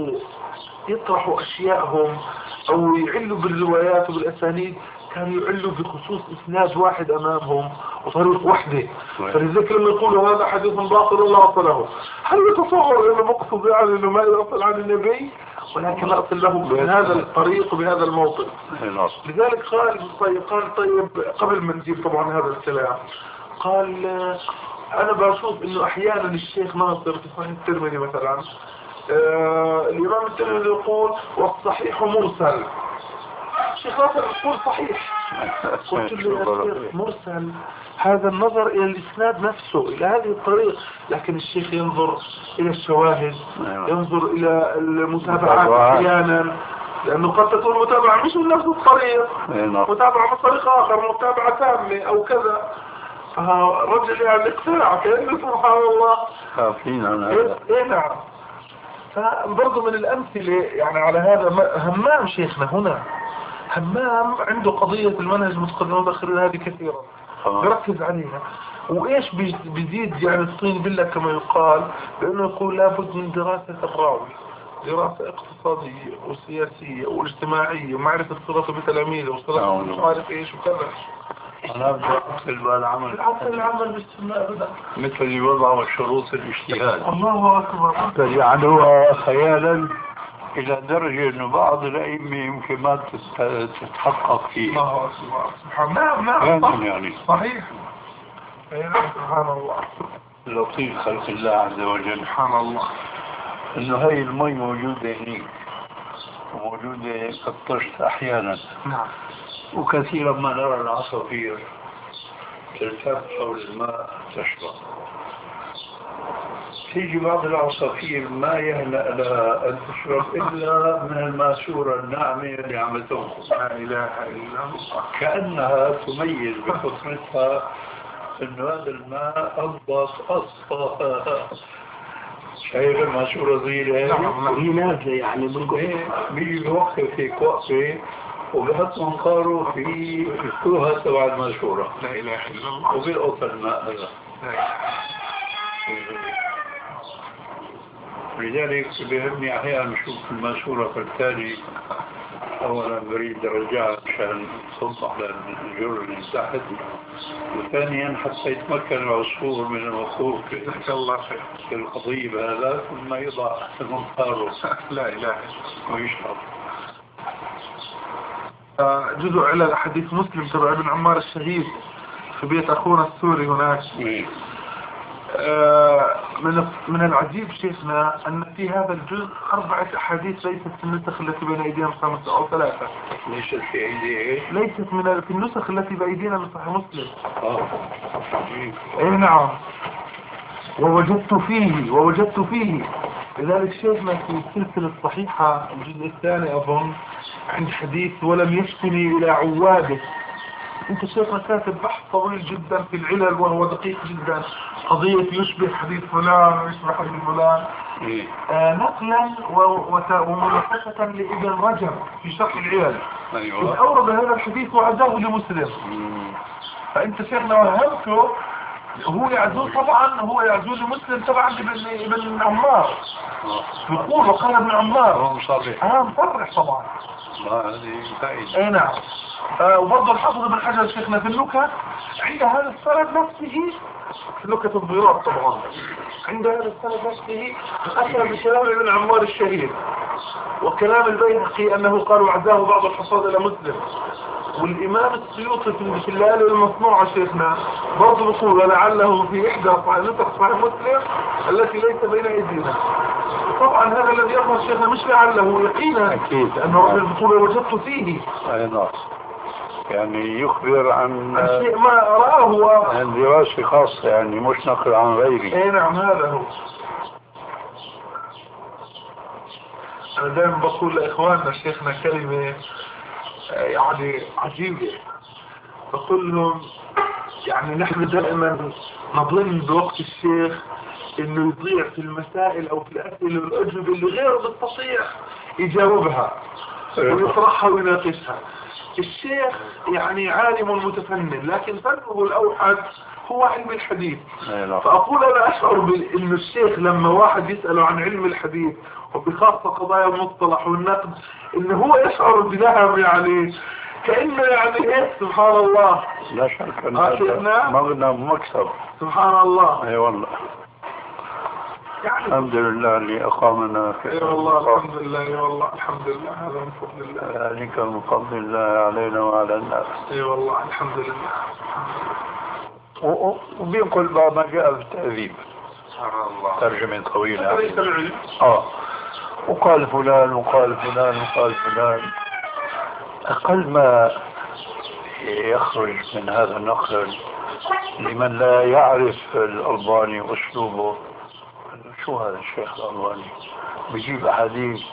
يطرحوا اشياءهم او يعلوا بالروايات وبالاسانيد كانوا يعلوا بخصوص اسناد واحد امامهم وطريق وحده، فلذلك لما يقولوا هذا حديث باطل لا اصل له، هل يتصور انه مقصود يعني انه ما يصل عن النبي، ولكن لا اصل له بهذا الطريق وبهذا الموطن. لذلك قال طيب قبل ما نجيب طبعا هذا الكلام قال انا بشوف انه احيانا الشيخ ناصر في صحيح الترمذي مثلا الامام الترمذي يقول والصحيح مرسل، الشيخ ناصر يقول صحيح. قلت له يا شيخ مرسل هذا النظر الى الاسناد نفسه الى هذه الطريق، لكن الشيخ ينظر الى الشواهد، ينظر الى المتابعات احيانا، لانه قد تكون متابعة مش من نفس الطريق، متابعة من طريق اخر، متابعة تامة او كذا. رجل يعني اقتنع كأنه سبحان الله خافين عن هذا. نعم. فبرضه من الامثلة يعني على هذا همام شيخنا هنا، همام عنده قضية المنهج المتقدم والمتأخرين هذه كثيرا يركز عليها، وايش بيزيد يعني الطين بالله كما يقال، لانه يقول لابد من دراسة الراوي، دراسة اقتصادية وسياسية واجتماعية ومعرفة صلته بتلاميذه وصلته مش عارف ايش وكذا. أنا بدي أقتل بالعمل العمل بالسنة أبدا مثل اللي وضعوا شروط الاجتهاد. الله أكبر. فجعلوها خيالا إلى درجة أنه بعض الأئمة يمكن ما تتحقق فيه. الله أكبر. سبحان الله. نعم يعني صحيح. سبحان الله. لطيف خلق الله عز وجل. سبحان الله. انه هاي المي موجودة هنيك وموجودة كالطشت احيانا. نعم. وكثيرا ما نرى العصافير تلتف حول الماء تشرب. تيجي بعض العصافير ما يهنأ لها ان تشرب الا من الماسورة الناعمة اللي عم تنقص. لا اله الا الله. كأنها تميز بفطرتها انه هذا الماء اضبط اصفى. شايف الماسورة صغيرة هي نازلة يعني بيجي بوقف هيك وقفة وبحط منقاره في الكوهة تبع الماسورة. لا اله الا الله. وبيلقط الماء هذا. لذلك بيهمني احيانا اشوف الماسورة فالتالي اولا بريد ارجعها عشان تنطح للجر اللي تحت، وثانيا حتى يتمكن العصفور من الوقوف جزاك الله خير في القضيب هذا ثم يضع منقاره. لا اله ويشرب. جزء علل حديث مسلم تبع ابن عمار الشهيد في بيت اخونا السوري هناك. من العجيب شيخنا أن في هذا الجزء 4 أحاديث ليست في النسخ التي بين أيدينا 5 أو 3. ليست في أيديه؟ ليست في النسخ التي بأيدينا من صحيح مسلم. إيه نعم. ووجدت فيه لذلك شيخنا في السلسلة الصحيحة الجزء الثاني أظن عند حديث ولم يشكني إلى عواده. انت شيخنا كاتب بحث طويل جدا في العلل وهو دقيق جدا. قضية يشبه حديث فلان ويشبه حديث فلان. نقلا وملخصة لابن رجب في شرح العلل. إذ أورد هذا الحديث وعزاه لمسلم. فانت شيخنا وهمته هو يعزوه لمسلم طبعا ابن عمار. يقول وقال ابن عمار. هو مصرح. مصرح طبعا. هذه فائدة. نعم. وبرضه الحافظ ابن حجر شيخنا في النكت عند هذا السند نفسه في نكت الضيرات طبعا عند هذا السند نفسه أتى بكلام ابن عمار الشهيد وكلام البيهقي أنه قال وعزاه بعض الحفاظ إلى مسلم. والإمام السيوطي في الليالي المصنوعة شيخنا برضه بيقول ولعله في إحدى نسخ صحيح مسلم التي ليس بين أيدينا. طبعا هذا الذي يظهر شيخنا مش لعله يقينا أكيد أنه رب البطولة وجدت فيه. أي نعم. يعني يخبر عن شيء ما رآه عن دراسة خاصة يعني مش نقل عن غيره. اي نعم هذا هو. انا دائما بقول لاخواننا شيخنا كلمة يعني عجيبة. بقول لهم يعني نحن دائما نظن بوقت الشيخ انه يضيع في المسائل او في الاسئلة والاجوبة اللي غيره بيستطيع يجاوبها ويطرحها ويناقشها. الشيخ يعني عالم متفنن لكن فنه الأوحد هو علم الحديث. فأقول أنا أشعر بأن الشيخ لما واحد يسأله عن علم الحديث وبخاصة قضايا المصطلح والنقد إنه هو يشعر بنهم يعني كأنه يعني إيه سبحان الله. لا شك أن هذا مغنم مكسب. سبحان الله. أي والله. يعني الحمد لله اللي أقامنا في والله الحمد لله. اي والله الحمد لله. هذا من فضل الله. يعني كان من فضل الله علينا وعلى الناس. اي والله الحمد لله. وبينقل بعض ما جاء في التأذيب. سبحان الله. ترجمة طويلة. ليس العلم. وقال فلان وقال فلان وقال فلان. أقل ما يخرج من هذا النقل لمن لا يعرف الألباني وأسلوبه. شو هذا الشيخ الألباني بيجيب أحاديث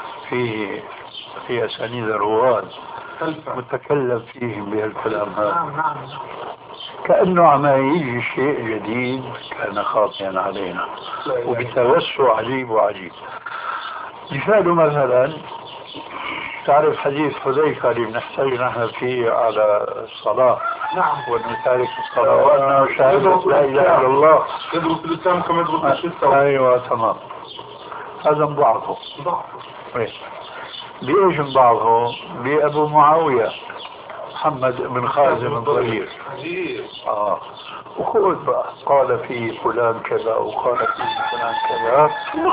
في أسانيد الرواة متكلم فيهم بهالكلام هذا. كأنه عم يجي شيء جديد كان خاطئا علينا وبتوسع عجيب وعجيب. مثال مثلا تعرف حديث حذيفة اللي بنحتاج نحن فيه على الصلاة. نعم. ونتارك الصلوات وشهادة لا إله إلا الله. يدرس الإسلام كما يدرس الشرع. أيوة تمام. هذا مضاعفه. بإيش مضاعفه؟ بأبو معاوية محمد بن خازم الضرير. وخذ بقى قال في فلان كذا وقال في فلان كذا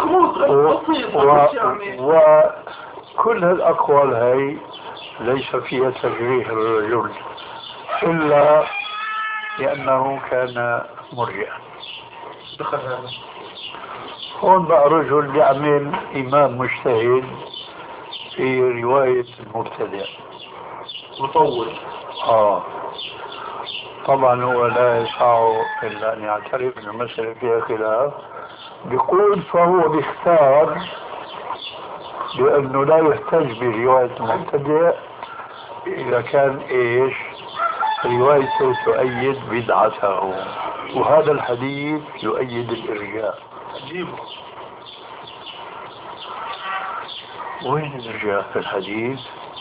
وكل هالأقوال هاي ليس فيها تجريح الرجل إلا لأنه كان مرجئا. هون بقى رجل يعمل إمام مجتهد في رواية المبتدئ مطول. طبعا هو لا يسعه إلا أن يعترف أن المسألة فيها خلاف. بيقول فهو بيختار بأنه لا يحتج برواية المبتدئ إذا كان إيش روايته تؤيد بدعته، وهذا الحديث يؤيد الإرجاء. وين الإرجاء في الحديث؟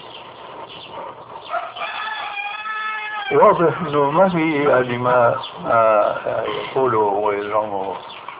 واضح انه ما في يعني ما يقوله ويزعمه.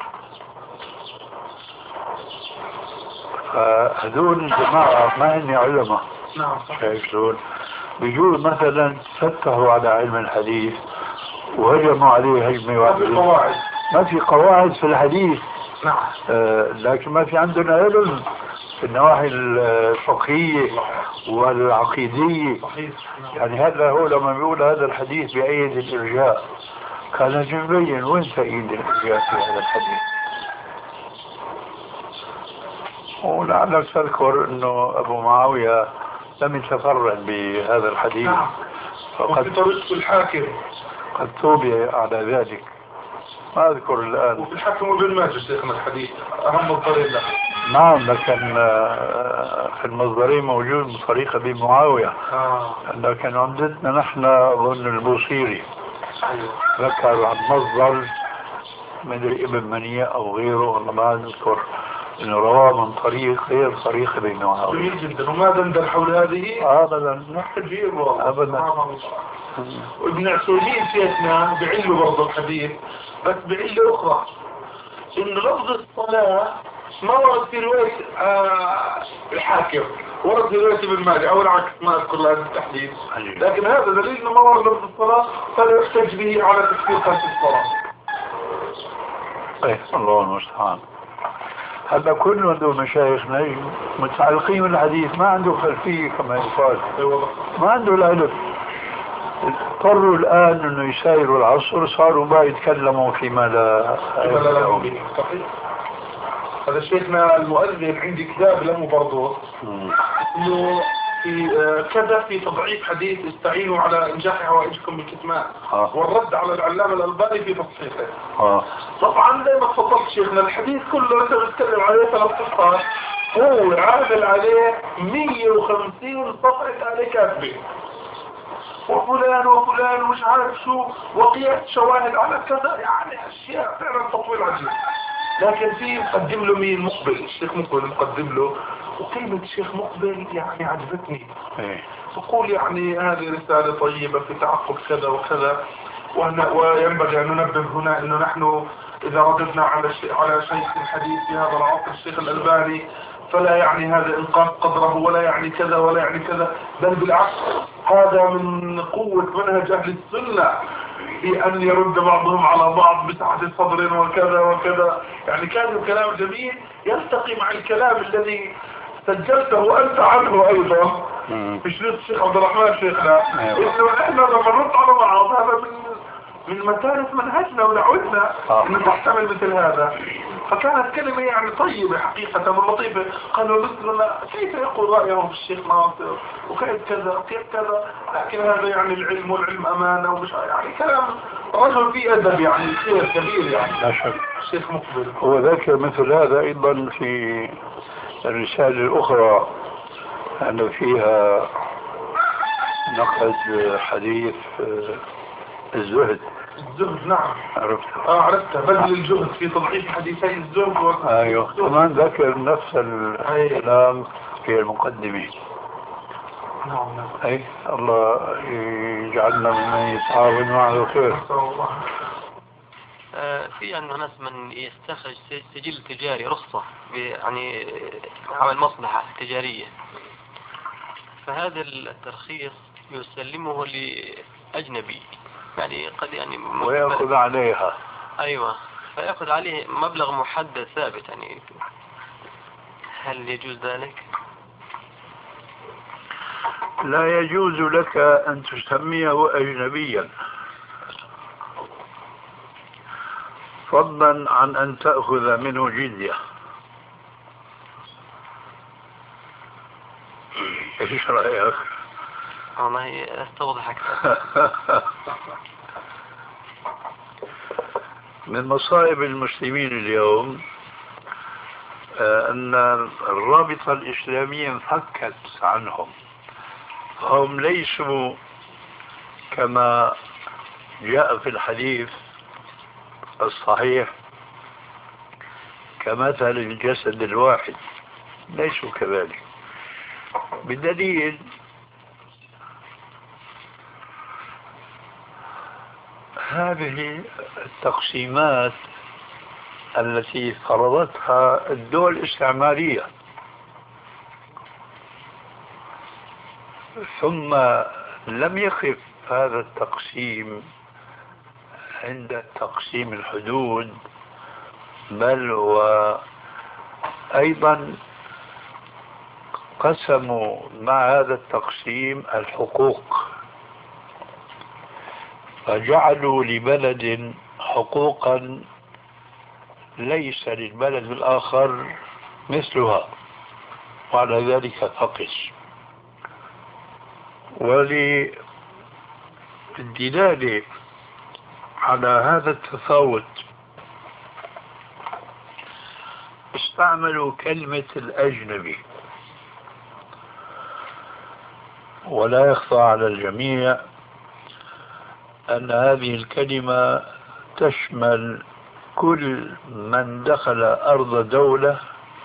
فهذول الجماعة ما هن علماء. نعم شايف شلون؟ بيجوز مثلا فتحوا على علم الحديث وهجموا عليه هجمة واحدة. ما في قواعد في الحديث. نعم. لكن ما في عندنا علم في النواحي الفقهية والعقيدية. يعني هذا هو لما بيقول هذا الحديث بأيد الإرجاء كان يبين وين تأييد الإرجاء في هذا الحديث. ولعلك تذكر أنه أبو معاوية لم يتفرد بهذا الحديث. نعم. وفي طريقة الحاكم قد توبي على ذلك، ما أذكر الآن. وفي الحاكم وابن ماجه شيخنا الحديث أهم الطريق له. نعم، لكن في المصدرين موجود بطريقة بمعاوية. لكن عمدتنا نحن أظن البوصيري ذكر عن مصدر مدري ابن منيع أو غيره، والله ما أذكر، إنه رواه من طريق غير طريق ابن معاوية. جميل جدا. وما دندن حول هذه أبدا عجيب والله أبدا. وابن عسيمين شيخنا بعله برضه الحديث، بس بعله أخرى، إن لفظ الصلاة ما ورد في رواية الحاكم، ورد في رواية ابن ماجه أو العكس، ما أذكر هذا التحديد. لكن هذا دليل إنه ما ورد لفظ الصلاة فلا يحتج به على تفسير خلف الصلاة. الله المستعان. هذا كله عنده مشايخنا متعلقين بالحديث ما عنده خلفية كما يقال. ما عنده العلم. اضطروا الآن انه يسايروا العصر، صاروا ما يتكلموا فيما لا يعلمون به. صحيح. هذا شيخنا المؤذن عندي كتاب له برضه انه في كذا في تضعيف حديث استعينوا على انجاح حوائجكم بالكتمان، والرد على العلامة الألباني في تصحيحه. طبعا زي ما تفضلت شيخنا الحديث كله انت بتتكلم عليه 3 صفحات، هو عامل عليه 150 صفحة عليه كاتبه وفلان وفلان مش عارف شو وقياس شواهد على كذا، يعني اشياء فعلا تطويل عجيب. لكن في مقدم له مين؟ مقبل، الشيخ مقبل مقدم له، وكلمة الشيخ مقبل يعني عجبتني. تقول يعني هذه رسالة طيبة في تعقب كذا وكذا، وينبغي أن ننبه هنا أنه نحن إذا رددنا على شيخ الحديث في هذا العصر الشيخ الألباني فلا يعني هذا إنقاذ قدره ولا يعني كذا ولا يعني كذا، بل بالعكس هذا من قوة منهج أهل السنة بأن يرد بعضهم على بعض بسعة صدر وكذا وكذا. يعني كان الكلام جميل يلتقي مع الكلام الذي سجلته أنت عنه أيضا في شريط الشيخ عبد الرحمن شيخنا، إنه إحنا لما نرد على بعض هذا من متارس منهجنا ودعوتنا أن تحتمل مثل هذا. فكانت كلمة يعني طيبة حقيقة ولطيفة. قالوا مثلنا كيف يقول رأيهم في الشيخ ناصر وكيف كذا وكيف كذا، لكن هذا يعني العلم والعلم أمانة ومش يعني كلام رجل فيه أدب يعني خير كبير يعني. لا شك. الشيخ مقبل هو ذكر مثل هذا أيضا في الرسالة الأخرى أن فيها نقد حديث الزهد. الزهد نعم عرفتها. عرفتها. بذل الجهد في تضعيف حديثي الزهد أيوه كمان ذكر نفس الكلام في المقدمة. نعم. أي الله يجعلنا ممن يتعاون معه خير. في أنه ناس من يستخرج سجل تجاري رخصة يعني عمل مصلحة تجارية، فهذا الترخيص يسلمه لأجنبي، يعني قد يعني ويأخذ عليها. أيوة، فيأخذ عليه مبلغ محدد ثابت، يعني هل يجوز ذلك؟ لا يجوز لك أن تسميه أجنبيا، فضلا عن أن تأخذ منه جزية. ايش رأيك؟ والله استوضح أكثر. من مصائب المسلمين اليوم أن الرابطة الإسلامية انفكت عنهم، هم ليسوا كما جاء في الحديث الصحيح كمثل الجسد الواحد، ليسوا كذلك، بدليل هذه التقسيمات التي فرضتها الدول الاستعمارية، ثم لم يقف هذا التقسيم عند تقسيم الحدود، بل وأيضا قسموا مع هذا التقسيم الحقوق، فجعلوا لبلد حقوقا ليس للبلد الآخر مثلها، وعلى ذلك فقس. وللدلالة على هذا التفاوت استعملوا كلمة الأجنبي، ولا يخفى على الجميع أن هذه الكلمة تشمل كل من دخل أرض دولة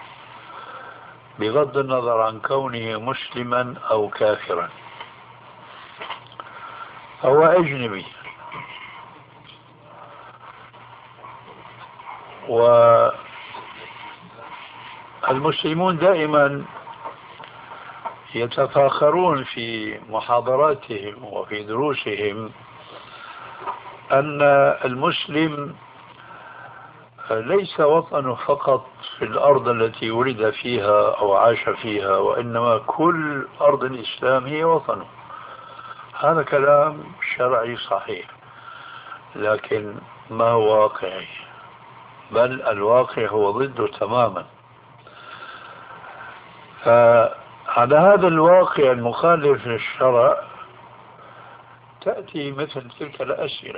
بغض النظر عن كونه مسلما أو كافرا، هو أجنبي. والمسلمون دائما يتفاخرون في محاضراتهم وفي دروسهم أن المسلم ليس وطنه فقط في الأرض التي ولد فيها أو عاش فيها، وإنما كل أرض الإسلام هي وطنه. هذا كلام شرعي صحيح، لكن ما هو واقعي؟ بل الواقع هو ضده تماما. فعلى هذا الواقع المخالف للشرع تأتي مثل تلك الأسئلة،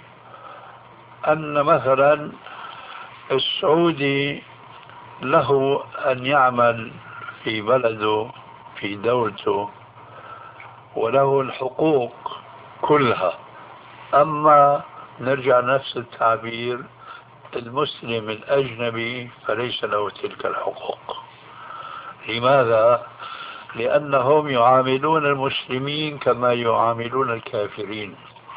أن مثلا السعودي له أن يعمل في بلده في دولته وله الحقوق كلها، أما نرجع نفس التعبير المسلم الأجنبي فليس له تلك الحقوق. لماذا؟ لأنهم يعاملون المسلمين كما يعاملون الكافرين،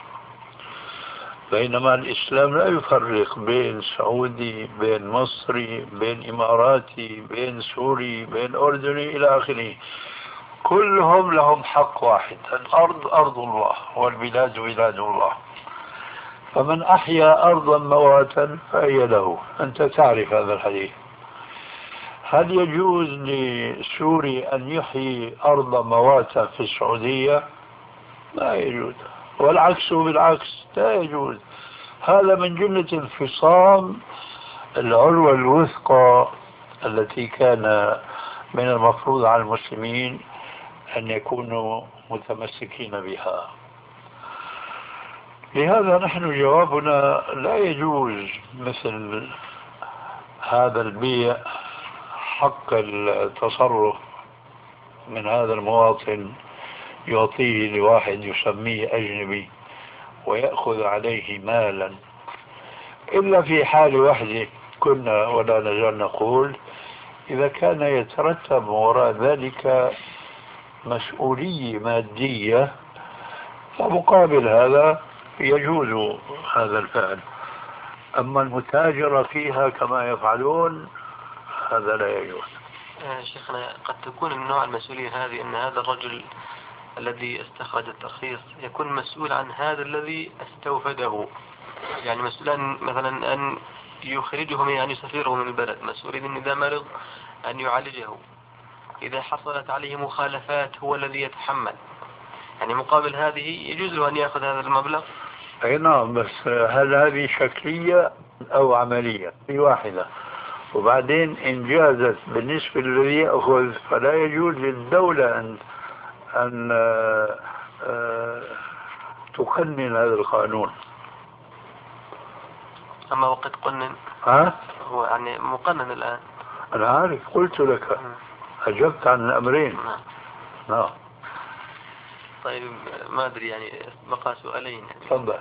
بينما الإسلام لا يفرق بين سعودي، بين مصري، بين إماراتي، بين سوري، بين أردني إلى آخره. كلهم لهم حق واحد، الأرض أرض الله والبلاد بلاد الله، فمن أحيا أرضا مواتا فهي له. أنت تعرف هذا الحديث. هل يجوز لسوري أن يحيي أرض مواتا في السعودية؟ لا يجوز، والعكس بالعكس لا يجوز. هذا من جملة انفصام العروة الوثقى التي كان من المفروض على المسلمين أن يكونوا متمسكين بها. لهذا نحن جوابنا لا يجوز مثل هذا البيع، حق التصرف من هذا المواطن يعطيه لواحد يسميه أجنبي ويأخذ عليه مالا، إلا في حال واحدة كنا ولا نزال نقول: إذا كان يترتب وراء ذلك مسؤولية مادية فمقابل هذا يجوز هذا الفعل. أما المتاجرة فيها كما يفعلون هذا لا يجوز. شيخنا، قد تكون من نوع المسؤولية هذه أن هذا الرجل الذي استخرج الترخيص يكون مسؤول عن هذا الذي استوفده، يعني مسؤول عن مثلا أن يخرجه من، أن يسافره من البلد، مسؤول إن إذا مرض أن يعالجه، إذا حصلت عليه مخالفات هو الذي يتحمل، يعني مقابل هذه يجوز له أن يأخذ هذا المبلغ. أي نعم، بس هل هذه شكلية أو عملية؟ في واحدة. وبعدين إن جازت بالنسبة للذي يأخذ فلا يجوز للدولة أن تقنن هذا القانون. أما وقد قنن هو يعني مقنن الآن. أنا عارف، قلت لك أجبت عن الأمرين. نعم. طيب ما أدري، يعني بقى سؤالين. تفضل.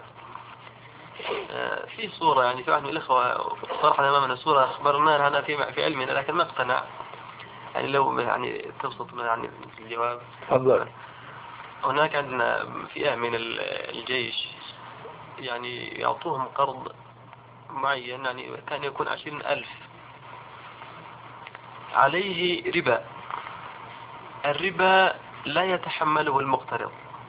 في صورة، يعني في واحد من الإخوة صراحة أمامنا صورة أخبرنا عنها في علمنا لكن ما اقتنع، يعني لو يعني تبسط يعني الجواب. تفضل. هناك عندنا فئة من الجيش يعني يعطوهم قرض معين، يعني كان يكون 20,000 عليه ربا. الربا لا يتحمله المقترض،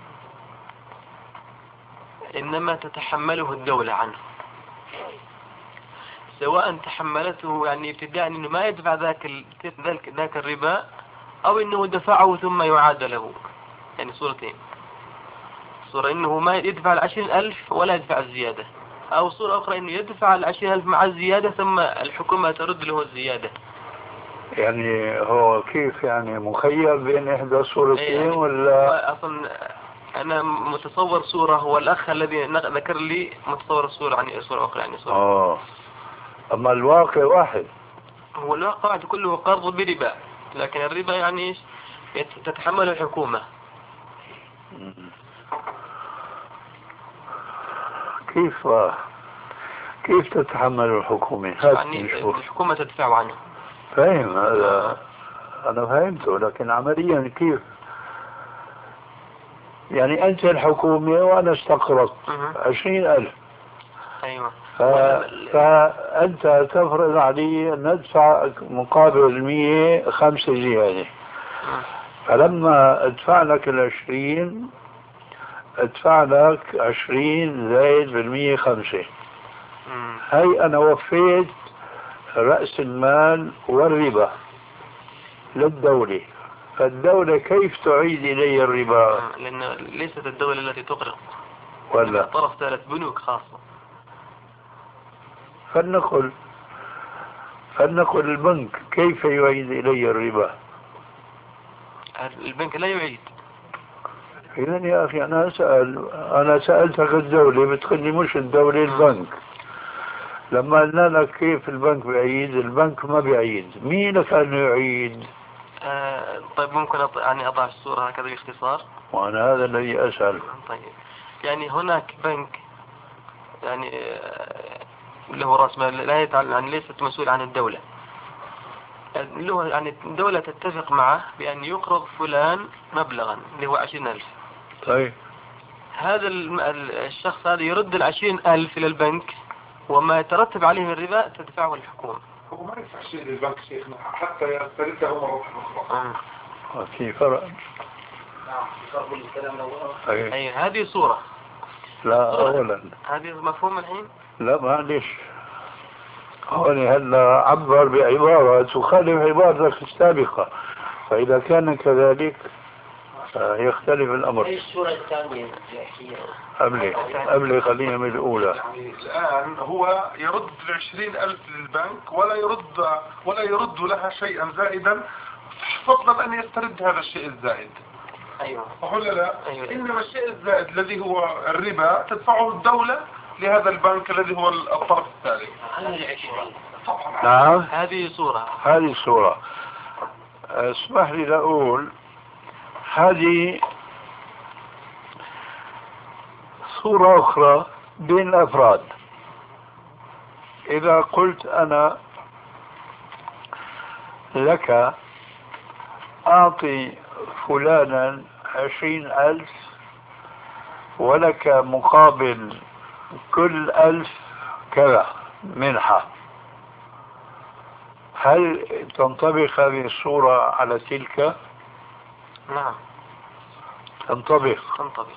إنما تتحمله الدولة عنه، سواء تحملته يعني ابتداء إنه ما يدفع ذاك الربا، أو إنه دفعه ثم يعاد له. يعني صورتين: صورة إنه ما يدفع 20,000 ولا يدفع الزيادة، أو صورة أخرى إنه يدفع 20,000 مع الزيادة ثم الحكومة ترد له الزيادة. يعني هو كيف يعني مخير بين إحدى الصورتين؟ يعني ولا أصلا أنا متصور صورة، والأخ الذي ذكر لي متصور الصورة، يعني صورة أخرى، يعني صورة. أما الواقع واحد. هو الواقع واحد، كله قرض بربا، لكن الربا يعني تتحمل الحكومة. كيف تتحمل الحكومة؟ يعني الحكومة تدفع عنه. فاهم هذا، أنا فهمته، لكن عمليا كيف؟ يعني أنت الحكومة وأنا استقرضت 20,000. أيوة. فأنت تفرض علي ندفع مقابل 100 5 زيادة. فلما ادفع لك 20 ادفع لك 20 زائد بالمية 5. هاي أنا وفيت رأس المال والربا للدولة، فالدولة كيف تعيد إلي الربا؟ لأن ليست الدولة التي تقرض، ولا طرف ثالث، بنوك خاصة. فلنقل البنك كيف يعيد إلي الربا؟ البنك لا يعيد. إذن يا أخي أنا سألتك الدولة، بتقولي مش الدولة البنك. لما قلنا لك كيف البنك بيعيد، البنك ما بيعيد، مين كان يعيد؟ طيب ممكن يعني أضع الصورة هكذا باختصار؟ وأنا هذا الذي أسأل. طيب يعني هناك بنك يعني له رأس مال، لا يعني ليست مسؤول عن الدولة، له يعني الدولة تتفق معه بأن يقرض فلان مبلغا اللي هو 20,000. طيب هذا الشخص هذا يرد 20,000 إلى البنك، وما يترتب عليه من ربا تدفعه الحكومة. هو ما يدفع شيء للبنك شيخنا حتى يسترده مرة أخرى. في فرق. نعم في فرق الكلام الأول. أي هذه صورة. لا أولا هذه مفهوم الحين؟ لا معلش، هون هلا عبر بعبارة تخالف عبارتك السابقة، فإذا كان كذلك يختلف الأمر. أي الصورة الثانية قبل خلينا من الأولى. يعني الآن هو يرد 20,000 للبنك ولا يرد لها شيئا زائدا، فضلا أن يسترد هذا الشيء الزائد. أيوة. ولا لا؟ أيوة. إنما الشيء الزائد الذي هو الربا تدفعه الدولة لهذا البنك الذي هو الطرف الثالث. نعم هذه صورة. اسمح لي لأقول هذه صورة أخرى بين الأفراد. إذا قلت أنا لك أعطي فلانا 20,000 ولك مقابل كل 1,000 كذا منحة، هل تنطبق هذه الصورة على تلك؟ نعم. تنطبق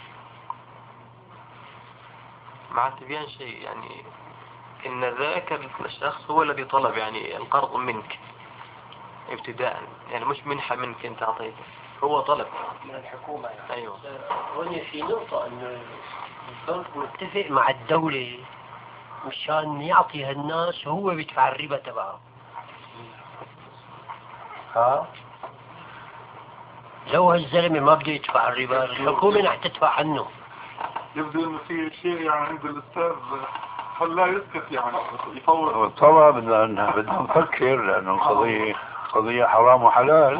مع تبيان شيء، يعني إن ذاك الشخص هو الذي طلب يعني القرض منك ابتداء، يعني مش منحة منك أنت أعطيته، هو طلب من الحكومة يعني. أيوة. هون في نقطة إنه البنك متفق مع الدولة مشان يعطي هالناس وهو بيدفع الربا تبعه. لو هالزلمة ما بده يدفع الربا الحكومة رح تدفع عنه. يبدو انه في شيء يعني عند الاستاذ خلاه يسكت يعني يفوت. طبعا بدنا نفكر لانه قضية حرام وحلال.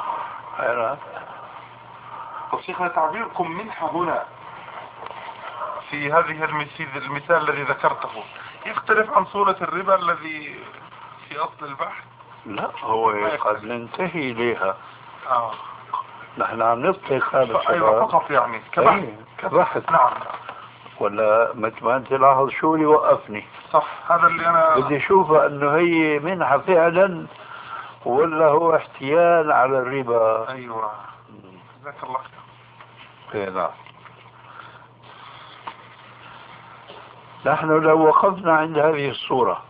طيب شيخنا تعبيركم منحة هنا في هذه المثال الذي ذكرته يختلف عن صورة الربا الذي في أصل البحث؟ لا، هو قد ننتهي إليها. نحن عم نطلق هذا أيوة فقط يعني كبحث. نعم. ولا مثل ما أنت لاحظ شو اللي وقفني. صح، هذا اللي أنا بدي أشوفها أنه هي منحة فعلا ولا هو احتيال على الربا. أيوة جزاك الله خير. نعم. نحن لو وقفنا عند هذه الصورة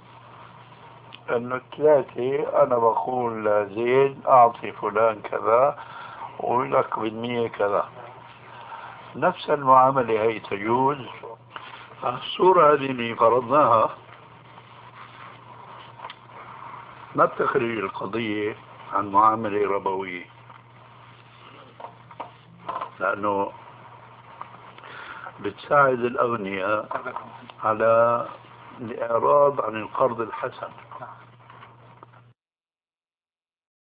انه ثلاثة انا بقول لزيد اعطي فلان كذا ولك بالمية كذا، نفس المعاملة هي تجوز. الصورة هذه اللي فرضناها ما بتخرج القضية عن معاملة ربوية، لأنه بتساعد الأغنياء على الإعراض عن القرض الحسن.